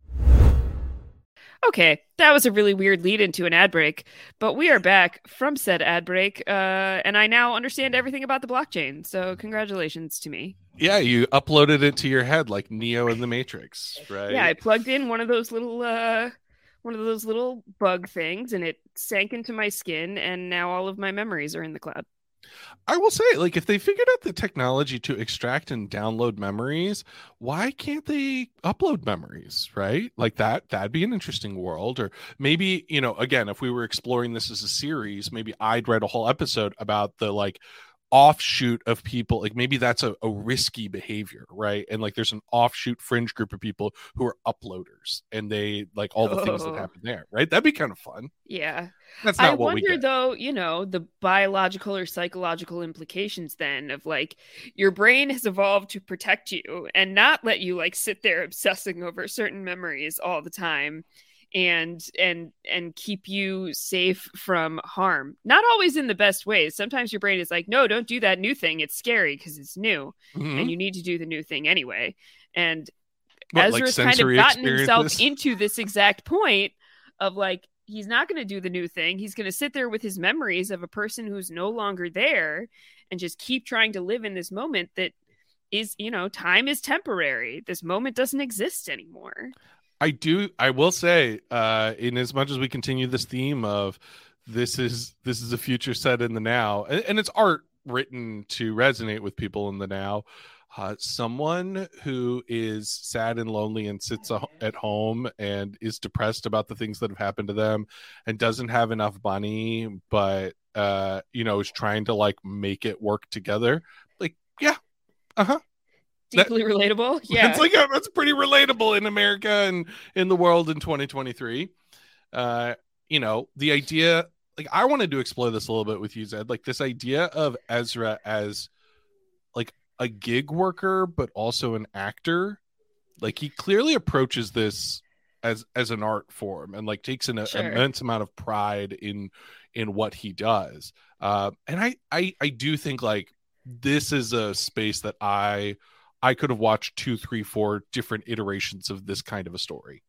Okay, that was a really weird lead into an ad break, but we are back from said ad break, uh, and I now understand everything about the blockchain, so congratulations to me. Yeah, you uploaded it to your head like Neo in the Matrix, right? Yeah, I plugged in one of those little... Uh, one of those little bug things, and it sank into my skin, and now all of my memories are in the cloud. I will say, like, if they figured out the technology to extract and download memories, why can't they upload memories, right? Like that, that'd be an interesting world. Or maybe, you know, again, if we were exploring this as a series, maybe I'd write a whole episode about the, like, offshoot of people, like maybe that's a, a risky behavior, right? And like there's an offshoot fringe group of people who are uploaders, and they like all the oh. things that happen there, right? That'd be kind of fun. Yeah, that's not I what wonder we get. Though, you know, the biological or psychological implications then of like your brain has evolved to protect you and not let you like sit there obsessing over certain memories all the time. and and and keep you safe from harm, not always in the best ways. Sometimes your brain is like, no, don't do that new thing, it's scary because it's new. Mm-hmm. And you need to do the new thing anyway. And what, Ezra's like kind of gotten himself into this exact point of like, he's not going to do the new thing, he's going to sit there with his memories of a person who's no longer there and just keep trying to live in this moment that is, you know, time is temporary, this moment doesn't exist anymore. I do. I will say, uh, in as much as we continue this theme of this is this is a future set in the now, and, and it's art written to resonate with people in the now. Uh, someone who is sad and lonely and sits a- at home and is depressed about the things that have happened to them and doesn't have enough money, but uh, you know, is trying to like make it work together. Like, yeah, uh huh. Deeply that, relatable. Yeah, it's like a, that's pretty relatable in America and in the world in twenty twenty-three. Uh, you know, the idea. Like, I wanted to explore this a little bit with you, Zed. Like, this idea of Ezra as like a gig worker, but also an actor. Like, he clearly approaches this as as an art form and like takes an sure. immense amount of pride in in what he does. Uh, and I, I I do think like this is a space that I I could have watched two, three, four different iterations of this kind of a story.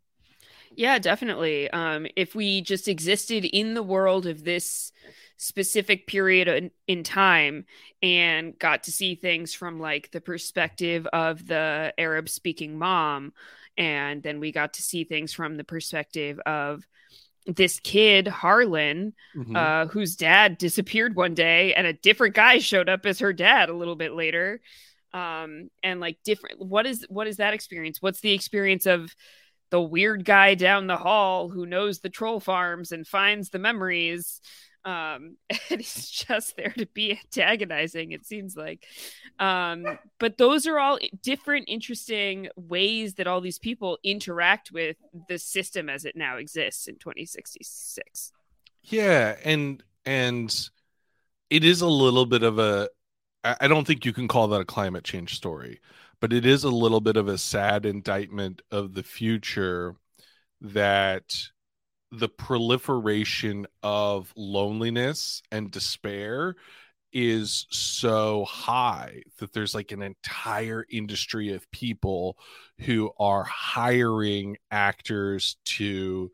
Yeah, definitely. Um, if we just existed in the world of this specific period in, in time and got to see things from like the perspective of the Arab speaking mom, and then we got to see things from the perspective of this kid, Harlan, mm-hmm. uh, whose dad disappeared one day and a different guy showed up as her dad a little bit later. Um, and like different, what is, what is that experience? What's the experience of the weird guy down the hall who knows the troll farms and finds the memories? Um, and he's just there to be antagonizing, it seems like. Um, but those are all different, interesting ways that all these people interact with the system as it now exists in twenty sixty-six. Yeah. And, and it is a little bit of a, I don't think you can call that a climate change story, but it is a little bit of a sad indictment of the future that the proliferation of loneliness and despair is so high that there's like an entire industry of people who are hiring actors to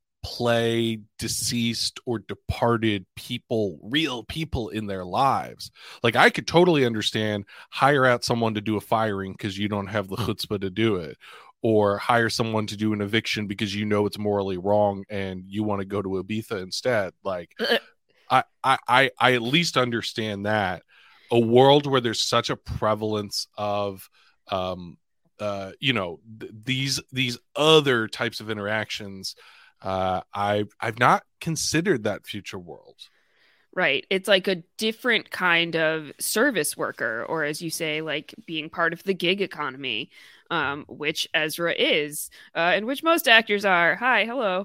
play deceased or departed people, real people in their lives. Like, I could totally understand hire out someone to do a firing because you don't have the chutzpah to do it, or hire someone to do an eviction because you know it's morally wrong and you want to go to Ibiza instead. Like, I, I, I, I at least understand that. A world where there's such a prevalence of, um, uh, you know, th- these these other types of interactions. Uh, I've I've not considered that future world. Right. It's like a different kind of service worker, or as you say, like being part of the gig economy, um, which Ezra is, uh, and which most actors are. Hi, hello.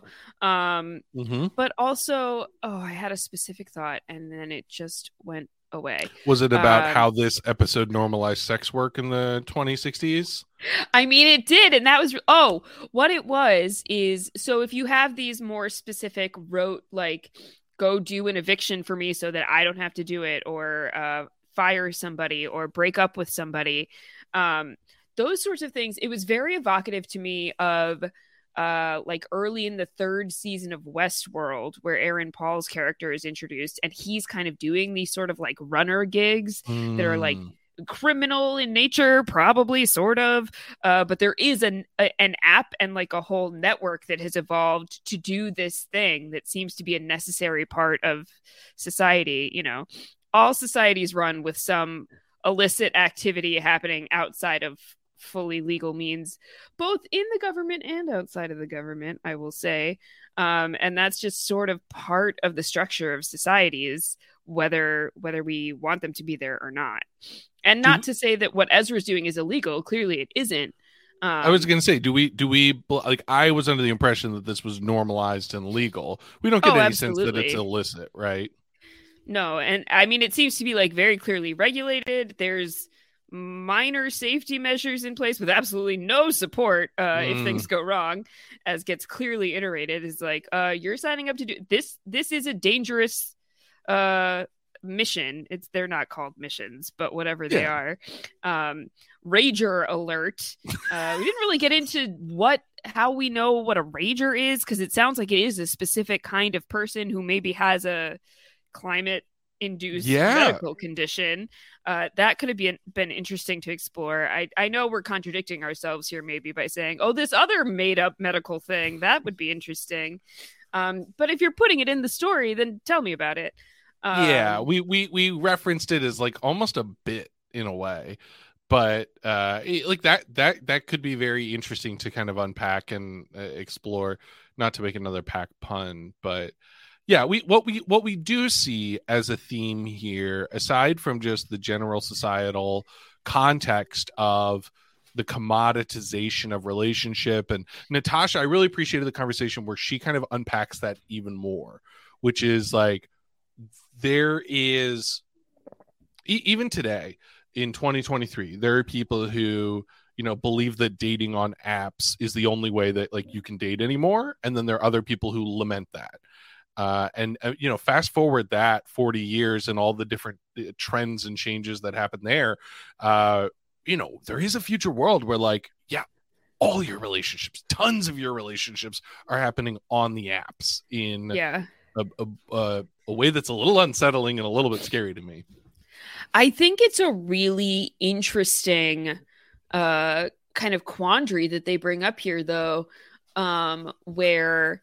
Um, mm-hmm. But also, oh, I had a specific thought and then it just went away. Was it about um, how this episode normalized sex work in the twenty sixties? I mean, it did. And that was, oh, what it was is, so if you have these more specific rote, like, go do an eviction for me so that I don't have to do it, or uh, fire somebody or break up with somebody, um, those sorts of things. It was very evocative to me of uh, like early in the third season of Westworld, where Aaron Paul's character is introduced and he's kind of doing these sort of like runner gigs mm. that are like criminal in nature, probably, sort of, uh, but there is an a, an app and like a whole network that has evolved to do this thing that seems to be a necessary part of society. You know, all societies run with some illicit activity happening outside of fully legal means, both in the government and outside of the government, I will say. Um, and that's just sort of part of the structure of societies, whether whether we want them to be there or not. And not do, to say that what Ezra's doing is illegal. Clearly it isn't. Um, I was going to say, do we, do we, like, I was under the impression that this was normalized and legal. We don't get oh, any absolutely. sense that it's illicit, right? No. And I mean, it seems to be like very clearly regulated. There's minor safety measures in place with absolutely no support uh, mm. if things go wrong, as gets clearly iterated. Is like, uh, you're signing up to do this. This is a dangerous uh mission. It's they're not called missions, but whatever they yeah. are. Um rager alert. Uh we didn't really get into what how we know what a rager is, because it sounds like it is a specific kind of person who maybe has a climate induced yeah. medical condition. Uh that could have been been interesting to explore. I I know we're contradicting ourselves here maybe by saying, oh, this other made up medical thing, that would be interesting. Um but if you're putting it in the story, then tell me about it. Um, yeah, we, we we referenced it as like almost a bit in a way, but uh, it- like that that that could be very interesting to kind of unpack and uh, explore. Not to make another pack pun, but yeah, we what we what we do see as a theme here, aside from just the general societal context of the commoditization of relationship, and Natasha, I really appreciated the conversation where she kind of unpacks that even more, which is like there is e- even today in twenty twenty-three, there are people who, you know, believe that dating on apps is the only way that like you can date anymore, and then there are other people who lament that. Uh, and uh, you know, fast forward that forty years and all the different uh, trends and changes that happen there. Uh, you know, there is a future world where like, yeah, all your relationships, tons of your relationships are happening on the apps in yeah. a, a, a, a way that's a little unsettling and a little bit scary to me. I think it's a really interesting uh, kind of quandary that they bring up here, though, um, where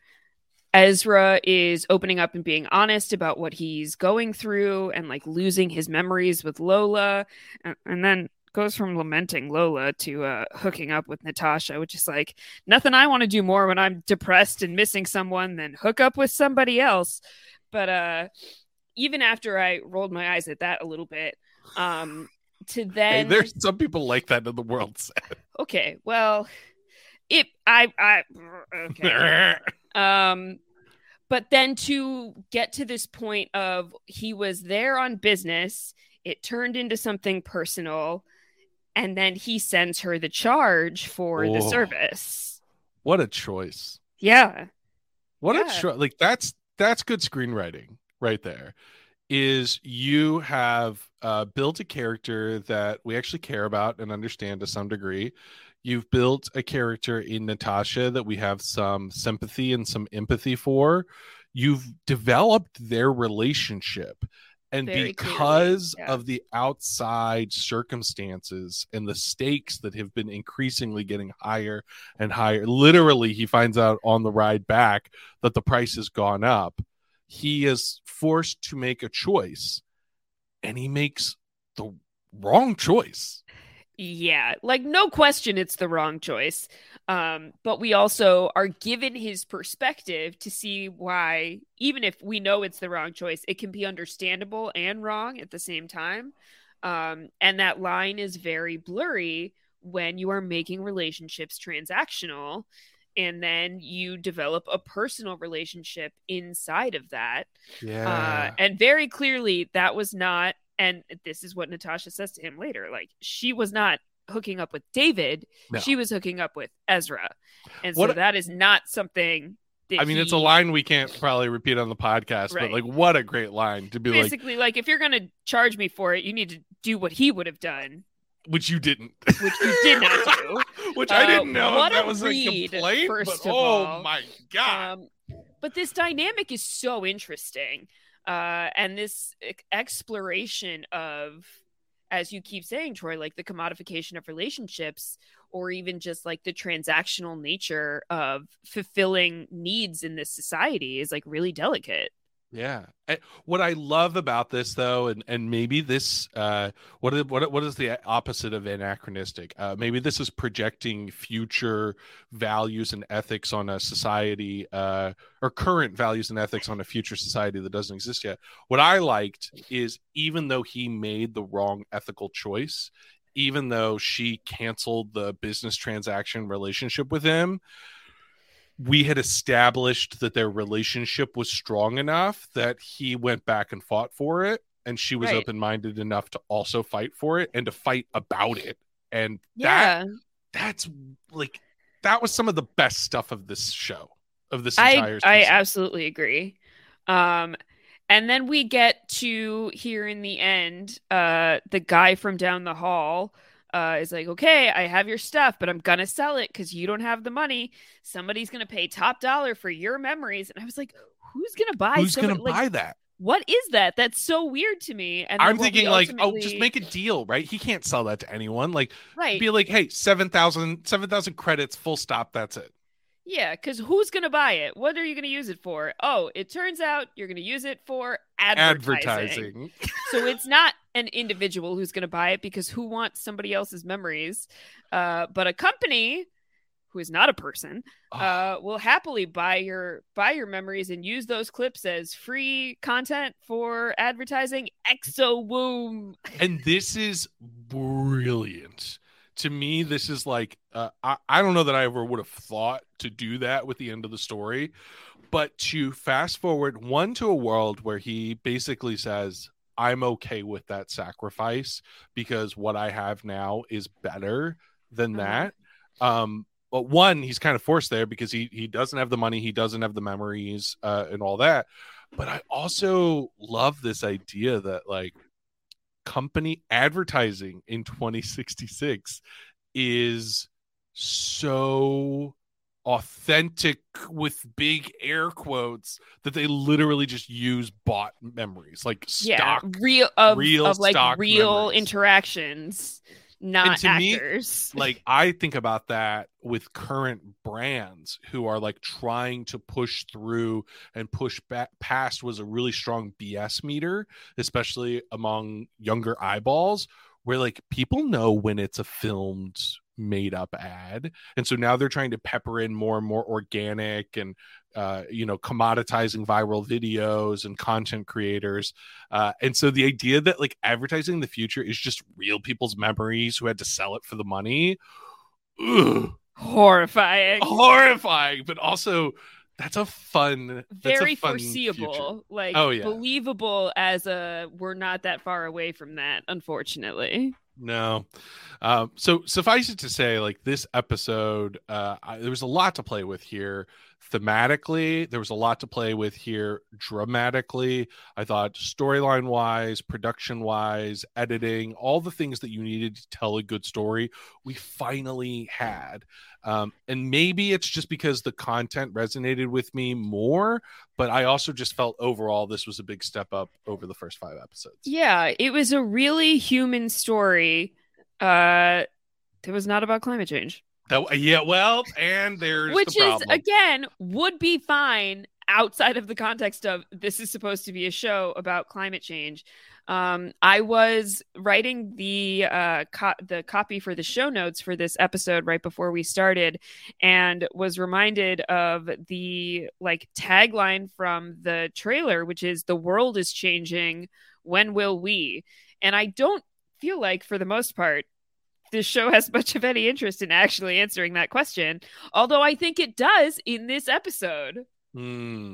Ezra is opening up and being honest about what he's going through and like losing his memories with Lola, and, and then goes from lamenting Lola to uh, hooking up with Natasha, which is like nothing I want to do more when I'm depressed and missing someone than hook up with somebody else. But uh, even after I rolled my eyes at that a little bit, um, to then hey, there's some people like that in the world. Okay, well, it I I okay. um, but then to get to this point of he was there on business, it turned into something personal, and then he sends her the charge for oh, the service. What a choice! Yeah, what yeah. a choice! Like that's that's good screenwriting right there. Is you have uh, built a character that we actually care about and understand to some degree. You've built a character in Natasha that we have some sympathy and some empathy for. You've developed their relationship. And Very because clearly, yeah. of the outside circumstances and the stakes that have been increasingly getting higher and higher, literally he finds out on the ride back that the price has gone up. He is forced to make a choice, and he makes the wrong choice. Yeah, like no question it's the wrong choice. Um, but we also are given his perspective to see why, even if we know it's the wrong choice, it can be understandable and wrong at the same time. Um, and that line is very blurry when you are making relationships transactional. And then you develop a personal relationship inside of that. Yeah. Uh, and very clearly that was not, and this is what Natasha says to him later, like she was not hooking up with David. No. She was hooking up with Ezra. And What so a- that is not something that I mean, he, it's a line we can't probably repeat on the podcast, Right. but like, what a great line to be like, basically like, if you're going to charge me for it, you need to do what he would have done, which you didn't, which you did not do. which I Uh, didn't know what if that a was read, a complaint. first But of oh all. my God. Um, but this dynamic is so interesting. Uh, and this e- exploration of, as you keep saying, Troy, like the commodification of relationships, or even just like the transactional nature of fulfilling needs in this society is like really delicate. Yeah. I- What I love about this, though, and, and maybe this, uh, what is, what what is the opposite of anachronistic? Uh, maybe this is projecting future values and ethics on a society, uh, or current values and ethics on a future society that doesn't exist yet. What I liked is, even though he made the wrong ethical choice, even though she canceled the business transaction relationship with him, we had established that their relationship was strong enough that he went back and fought for it, and she was Right. open-minded enough to also fight for it and to fight about it. And Yeah. that that's like that was some of the best stuff of this show, of this I entire I season. absolutely agree. Um, and then we get to here in the end, uh, the guy from down the hall uh, is like, okay, I have your stuff, but I'm gonna sell it because you don't have the money. Somebody's gonna pay top dollar for your memories, and I was like, who's gonna buy? Who's somebody- gonna like, buy that? What is that? That's so weird to me. And then I'm what we thinking like, oh, ultimately- just make a deal, right? He can't sell that to anyone. Like, Right. be like, hey, seven thousand credits, full stop. That's it. Yeah, because who's going to buy it? What are you going to use it for? Oh, it turns out you're going to use it for advertising. Advertising. So it's not an individual who's going to buy it, because who wants somebody else's memories? Uh, but a company who is not a person uh, will happily buy your buy your memories and use those clips as free content for advertising. Exo-womb. And this is brilliant. To me, this is like, uh, I, I don't know that I ever would have thought to do that with the end of the story, but to fast forward one to a world where he basically says, I'm okay with that sacrifice because what I have now is better than Uh-huh. that. Um, but one, he's kind of forced there because he, he doesn't have the money. He doesn't have the memories uh, and all that. But I also love this idea that like company advertising in twenty sixty-six is so authentic with big air quotes that they literally just use bought memories, like stock, yeah, real of, real of like stock real memories. interactions, And not to actors. me, like I think about that with current brands who are like trying to push through and push back past was a really strong B S meter, especially among younger eyeballs, where like people know when it's a filmed made up ad, and so now they're trying to pepper in more and more organic and uh you know commoditizing viral videos and content creators, uh and so the idea that like advertising in the future is just real people's memories who had to sell it for the money, ugh, horrifying horrifying but also that's a fun that's very a fun foreseeable future. like Oh, yeah. believable as a we're not that far away from that, unfortunately. No. Um, so suffice it to say, like this episode, uh, I, there was a lot to play with here. Thematically, there was a lot to play with here. Dramatically, I thought storyline wise, production wise, editing, all the things that you needed to tell a good story, we finally had. Um, and maybe it's just because the content resonated with me more, but I also just felt overall this was a big step up over the first five episodes. Yeah, it was a really human story. Uh, it was not about climate change. That, yeah, well, and there's Which the is, problem. again, would be fine outside of the context of this is supposed to be a show about climate change. Um, I was writing the uh, co- the copy for the show notes for this episode right before we started, and was reminded of the like tagline from the trailer, which is "The world is changing. When will we?" And I don't feel like, for the most part, this show has much of any interest in actually answering that question. Although I think it does in this episode. Hmm.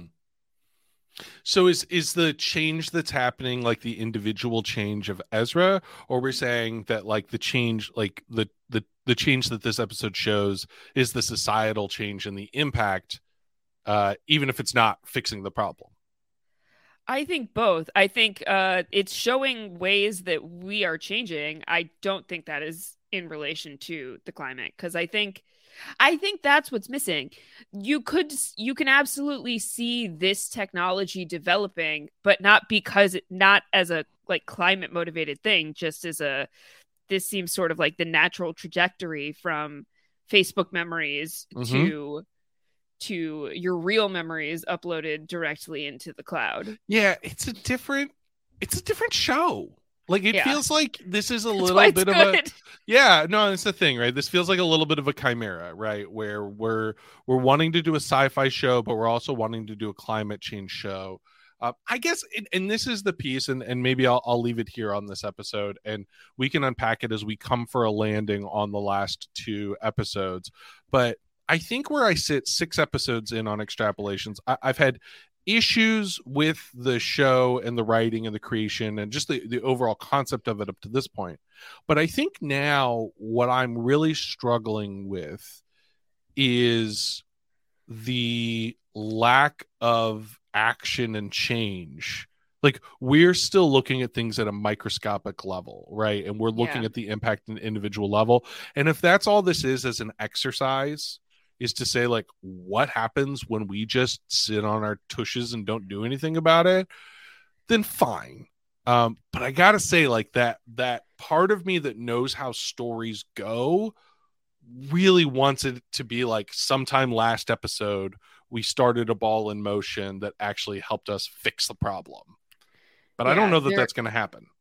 So is is the change that's happening like the individual change of Ezra, or we're saying that like the change, like the the the change that this episode shows is the societal change and the impact, uh, even if it's not fixing the problem? I think both. I think uh, it's showing ways that we are changing. I don't think that is in relation to the climate, because I think I think that's what's missing. You could you can absolutely see this technology developing, but not because it not as a like climate motivated thing, just as a this seems sort of like the natural trajectory from Facebook memories Mhm. to to your real memories uploaded directly into the cloud. Yeah, it's a different it's a different show. Like it Yeah. feels like this is a That's little why it's bit of a good. yeah, no, it's the thing, right? This feels like a little bit of a chimera, right? Where we're we're wanting to do a sci-fi show, but we're also wanting to do a climate change show. Uh, I guess, and, and this is the piece, and, and maybe I'll, I'll leave it here on this episode, and we can unpack it as we come for a landing on the last two episodes. But I think where I sit six episodes in on Extrapolations, I, I've had issues with the show and the writing and the creation and just the, the overall concept of it up to this point. But I think now what I'm really struggling with is the lack of action and change. Like we're still looking at things at a microscopic level, right? And we're looking Yeah. at the impact at an individual level. And if that's all this is as an exercise, is to say like what happens when we just sit on our tushes and don't do anything about it, then fine. Um, but I gotta say, like that that part of me that knows how stories go really wants it to be like sometime last episode we started a ball in motion that actually helped us fix the problem. But I Yeah, don't know that there- that's going to happen.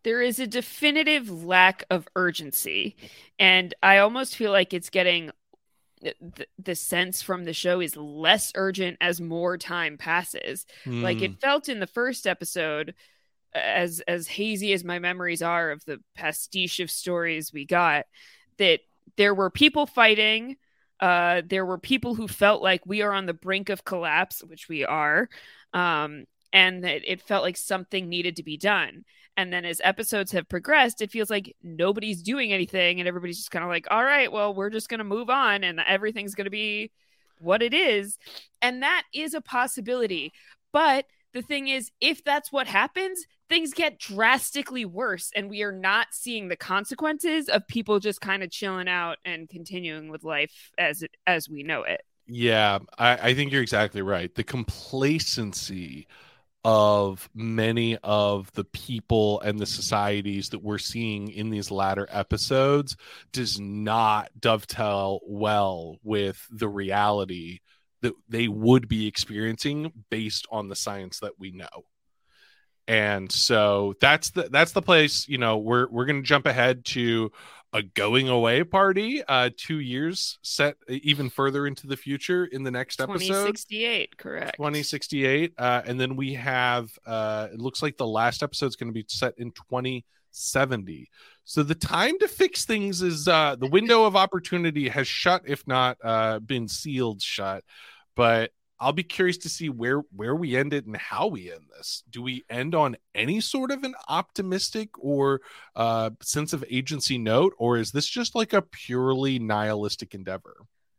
There is a definitive lack of urgency, and I almost feel like it's getting the, the sense from the show is less urgent as more time passes. Mm. Like it felt in the first episode, as as hazy as my memories are of the pastiche of stories we got, that there were people fighting. Uh, there were people who felt like we are on the brink of collapse, which we are, um, and that it felt like something needed to be done. And then as episodes have progressed, it feels like nobody's doing anything and everybody's just kind of like, all right, well, we're just going to move on and everything's going to be what it is. And that is a possibility. But the thing is, if that's what happens, things get drastically worse and we are not seeing the consequences of people just kind of chilling out and continuing with life as it, as we know it. Yeah, I, I think you're exactly right. The complacency of many of the people and the societies that we're seeing in these latter episodes does not dovetail well with the reality that they would be experiencing based on the science that we know. And so that's the that's the place, you know, we're we're going to jump ahead to a going away party, uh two years set even further into the future in the next episode. twenty sixty-eight, correct. twenty sixty-eight, uh and then we have uh it looks like the last episode is going to be set in twenty seventy. So the time to fix things is uh the window of opportunity has shut, if not uh been sealed shut. But I'll be curious to see where where we end it and how we end this. Do we end on any sort of an optimistic or uh, sense of agency note, or is this just like a purely nihilistic endeavor?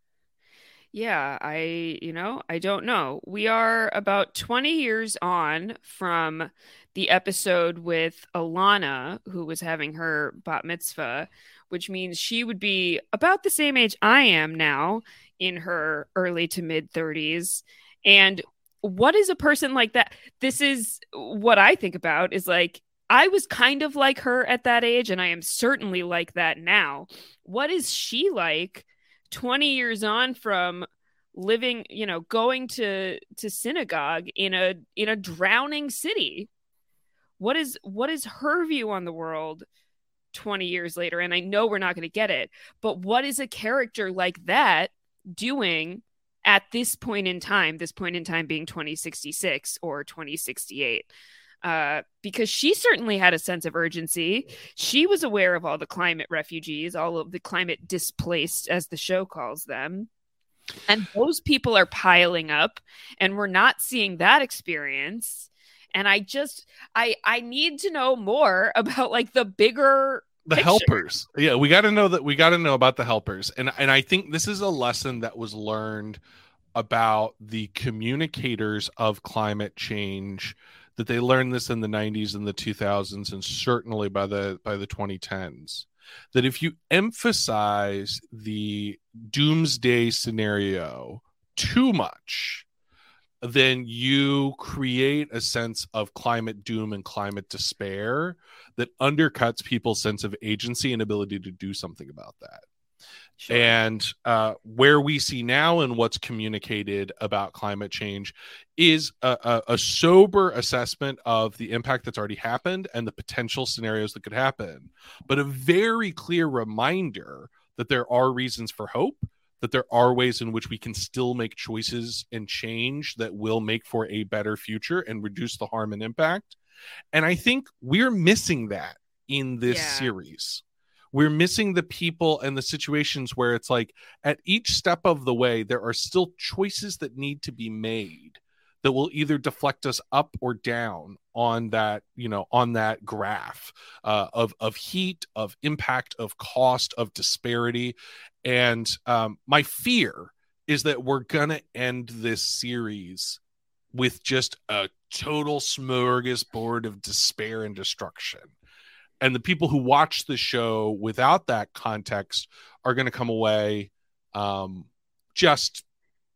Yeah, I, you know, I don't know. We are about twenty years on from the episode with Alana, who was having her bat mitzvah, which means she would be about the same age I am now, in her early to mid thirties. And what is a person like that? This is what I think about is like, I was kind of like her at that age, and I am certainly like that now. What is she like twenty years on from living, you know, going to, to synagogue in a, in a drowning city? What is, what is her view on the world twenty years later? And I know we're not going to get it, but what is a character like that doing at this point in time, this point in time being twenty sixty-six or twenty sixty-eight? Uh, because she certainly had a sense of urgency. She was aware of all the climate refugees, all of the climate displaced, as the show calls them. And those people are piling up, and we're not seeing that experience. And I just, I, I need to know more about like the bigger the picture. helpers. Yeah, we got to know that we got to know about the helpers. And and I think this is a lesson that was learned about the communicators of climate change, that they learned this in the nineties and the two thousands, and certainly by the by the twenty tens, that if you emphasize the doomsday scenario too much, then you create a sense of climate doom and climate despair that undercuts people's sense of agency and ability to do something about that. Sure. And uh, where we see now and what's communicated about climate change is a, a, a sober assessment of the impact that's already happened and the potential scenarios that could happen, but a very clear reminder that there are reasons for hope, that there are ways in which we can still make choices and change that will make for a better future and reduce the harm and impact. And I think we're missing that in this yeah. series. We're missing the people and the situations where it's like at each step of the way, there are still choices that need to be made that will either deflect us up or down on that, you know, on that graph uh, of, of heat, of impact, of cost, of disparity. And um, my fear is that we're going to end this series with just a total smorgasbord of despair and destruction. And the people who watch the show without that context are going to come away um, just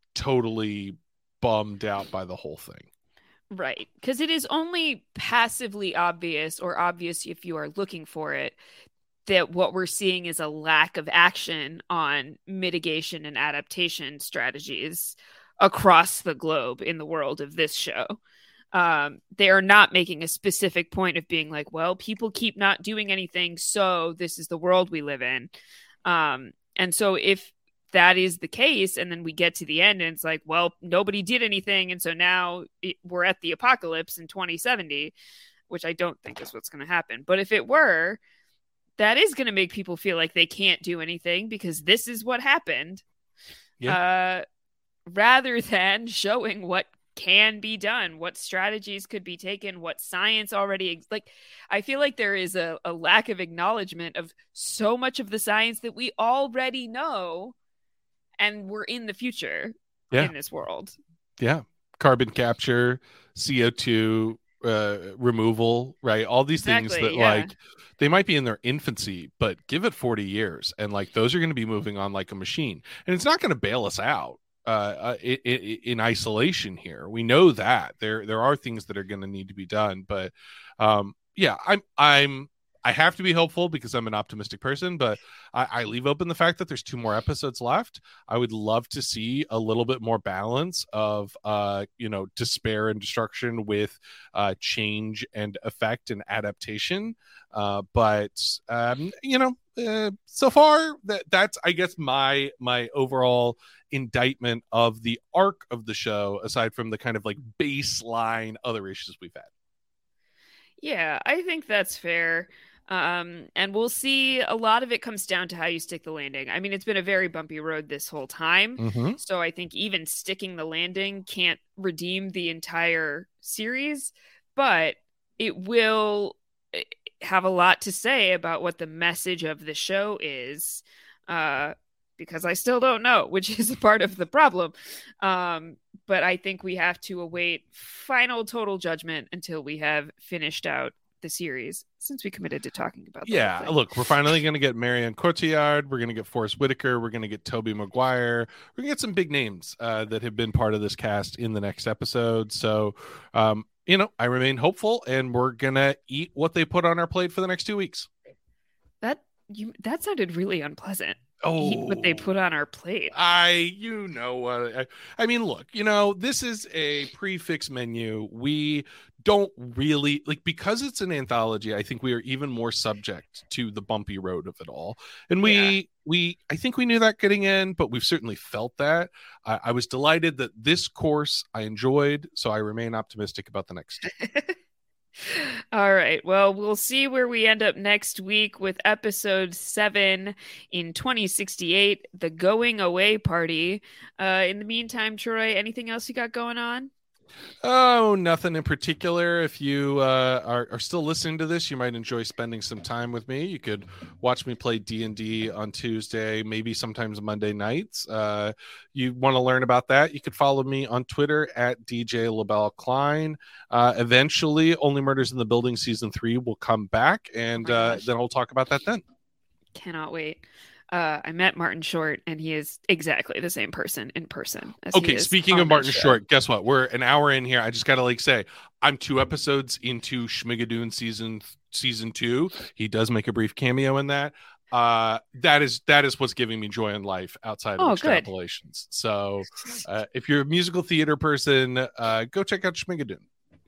totally bummed out by the whole thing. Right. Because it is only passively obvious, or obvious if you are looking for it, that what we're seeing is a lack of action on mitigation and adaptation strategies across the globe in the world of this show. Um, they are not making a specific point of being like, well, people keep not doing anything, so this is the world we live in. Um, and so if that is the case, and then we get to the end and it's like, well, nobody did anything, and so now it, we're at the apocalypse in twenty seventy, which I don't think is what's going to happen. But if it were, that is going to make people feel like they can't do anything because this is what happened. Yeah. Uh, rather than showing what can be done, what strategies could be taken, what science already ex- like I feel like there is a, a lack of acknowledgement of so much of the science that we already know, and we're in the future yeah. in this world. Yeah. Carbon capture, C O two uh, removal, right? All these exactly, things that yeah. like they might be in their infancy, but give it forty years and like those are going to be moving on like a machine, and it's not going to bail us out uh, uh in, in isolation here. We know that there there are things that are going to need to be done, but um yeah, I'm I'm I have to be hopeful because I'm an optimistic person, but I, I leave open the fact that there's two more episodes left. I would love to see a little bit more balance of, uh, you know, despair and destruction with uh, change and effect and adaptation. Uh, but, um, you know, uh, so far that that's, I guess, my my overall indictment of the arc of the show, aside from the kind of like baseline other issues we've had. Yeah, I think that's fair. Um, and we'll see. A lot of it comes down to how you stick the landing. I mean, it's been a very bumpy road this whole time. Mm-hmm. So I think even sticking the landing can't redeem the entire series, but it will have a lot to say about what the message of the show is. Uh, because I still don't know, which is a part of the problem. Um, but I think we have to await final total judgment until we have finished out the series, since we committed to talking about that. Yeah, look, we're finally going to get Marion Cotillard. We're going to get Forrest Whitaker. We're going to get Tobey Maguire. We're going to get some big names uh, that have been part of this cast in the next episode. So, um, you know, I remain hopeful, and we're going to eat what they put on our plate for the next two weeks. That you that sounded really unpleasant. Oh, eat what they put on our plate. I, you know what? I, I mean, look, you know, this is a prefix menu. We don't really like, because it's an anthology. I think we are even more subject to the bumpy road of it all. And we, yeah. we, I think we knew that getting in, but we've certainly felt that. I, I was delighted that this course I enjoyed. So I remain optimistic about the next. All right. Well, we'll see where we end up next week with episode seven in twenty sixty-eight, The Going Away Party. Uh, in the meantime, Troy, anything else you got going on? Oh, nothing in particular. If you uh, are, are still listening to this, you might enjoy spending some time with me. You could watch me play D and D on Tuesday, maybe sometimes Monday nights. Uh, you want to learn about that, you could follow me on Twitter at D J LaBelle Klein. Uh, eventually, Only Murders in the Building Season three will come back, and oh uh, then we'll talk about that then. Cannot wait. Uh, I met Martin Short, and he is exactly the same person in person. As okay, he is speaking of Martin Short, guess what? We're an hour in here. I just got to like say, I'm two episodes into Schmigadoon season season two. He does make a brief cameo in that. Uh, that is that is what's giving me joy in life outside of oh, extrapolations. Good. So, uh, if you're a musical theater person, uh, go check out Schmigadoon.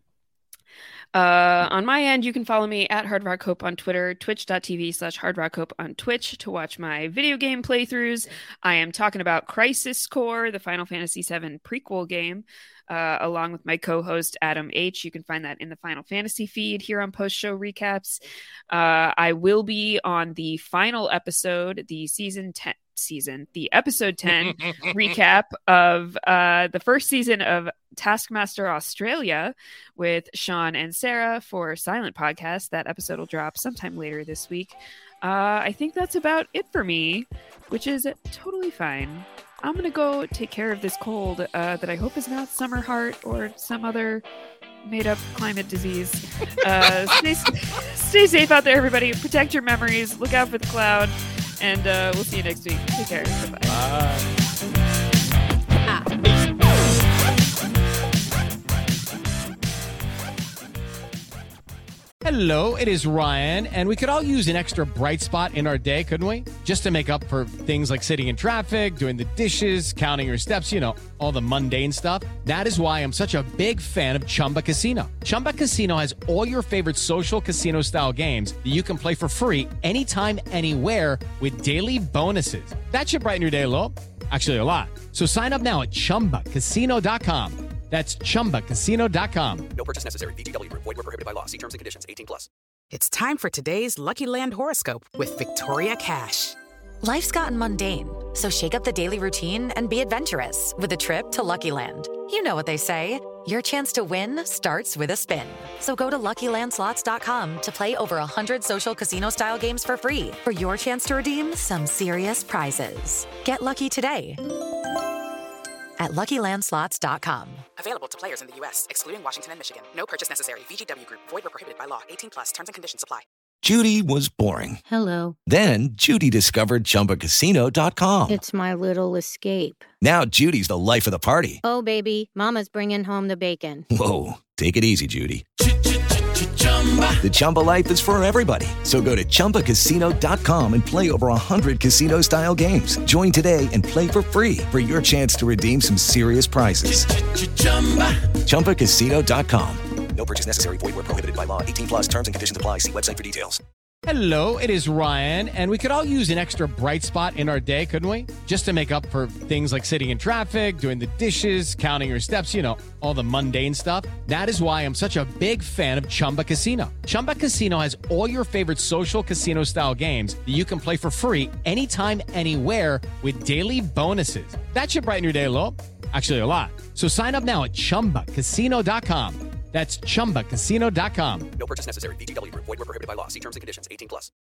Uh, on my end, you can follow me at Hard Rock Hope on Twitter, twitch.tv slash Hard Rock Hope on Twitch to watch my video game playthroughs. I am talking about Crisis Core, the Final Fantasy seven prequel game, uh, along with my co-host Adam H. You can find that in the Final Fantasy feed here on post-show recaps. Uh, I will be on the final episode, the season ten season, the episode ten recap of uh, the first season of Taskmaster Australia with Sean and Sarah for Silent Podcast. That episode will drop sometime later this week. Uh, I think that's about it for me, which is totally fine. I'm going to go take care of this cold uh, that I hope is not summer heart or some other made-up climate disease. Uh, stay, stay safe out there, everybody. Protect your memories. Look out for the cloud. And uh, we'll see you next week. Take care. Bye-bye. Bye. Hello, it is Ryan, and we could all use an extra bright spot in our day, couldn't we? Just to make up for things like sitting in traffic, doing the dishes, counting your steps, you know, all the mundane stuff. That is why I'm such a big fan of Chumba Casino. Chumba Casino has all your favorite social casino-style games that you can play for free anytime, anywhere with daily bonuses. That should brighten your day a little. Actually, a lot. So sign up now at chumba casino dot com. That's chumba casino dot com. No purchase necessary. V G W Group. Void where prohibited by law. See terms and conditions. eighteen plus. It's time for today's Lucky Land horoscope with Victoria Cash. Life's gotten mundane, so shake up the daily routine and be adventurous with a trip to Lucky Land. You know what they say. Your chance to win starts with a spin. So go to lucky land slots dot com to play over one hundred social casino-style games for free for your chance to redeem some serious prizes. Get lucky today at lucky land slots dot com. Available to players in the U S, excluding Washington and Michigan. No purchase necessary. V G W Group. Void where prohibited by law. eighteen plus. Terms and conditions apply. Judy was boring. Hello. Then Judy discovered Chumba Casino dot com. It's my little escape. Now Judy's the life of the party. Oh, baby, mama's bringing home the bacon. Whoa, take it easy, Judy. The Chumba life is for everybody. So go to chumba casino dot com and play over one hundred casino-style games. Join today and play for free for your chance to redeem some serious prizes. chumba casino dot com. No purchase necessary. Void where prohibited by law. eighteen plus. Terms and conditions apply. See website for details. Hello, it is Ryan, and we could all use an extra bright spot in our day, couldn't we? Just to make up for things like sitting in traffic, doing the dishes, counting your steps, you know, all the mundane stuff. That is why I'm such a big fan of Chumba Casino. Chumba Casino has all your favorite social casino-style games that you can play for free anytime, anywhere with daily bonuses. That should brighten your day a little. Actually, a lot. So sign up now at chumba casino dot com. That's chumba casino dot com. No purchase necessary. V G W Group. Void where prohibited by law. See terms and conditions. eighteen plus.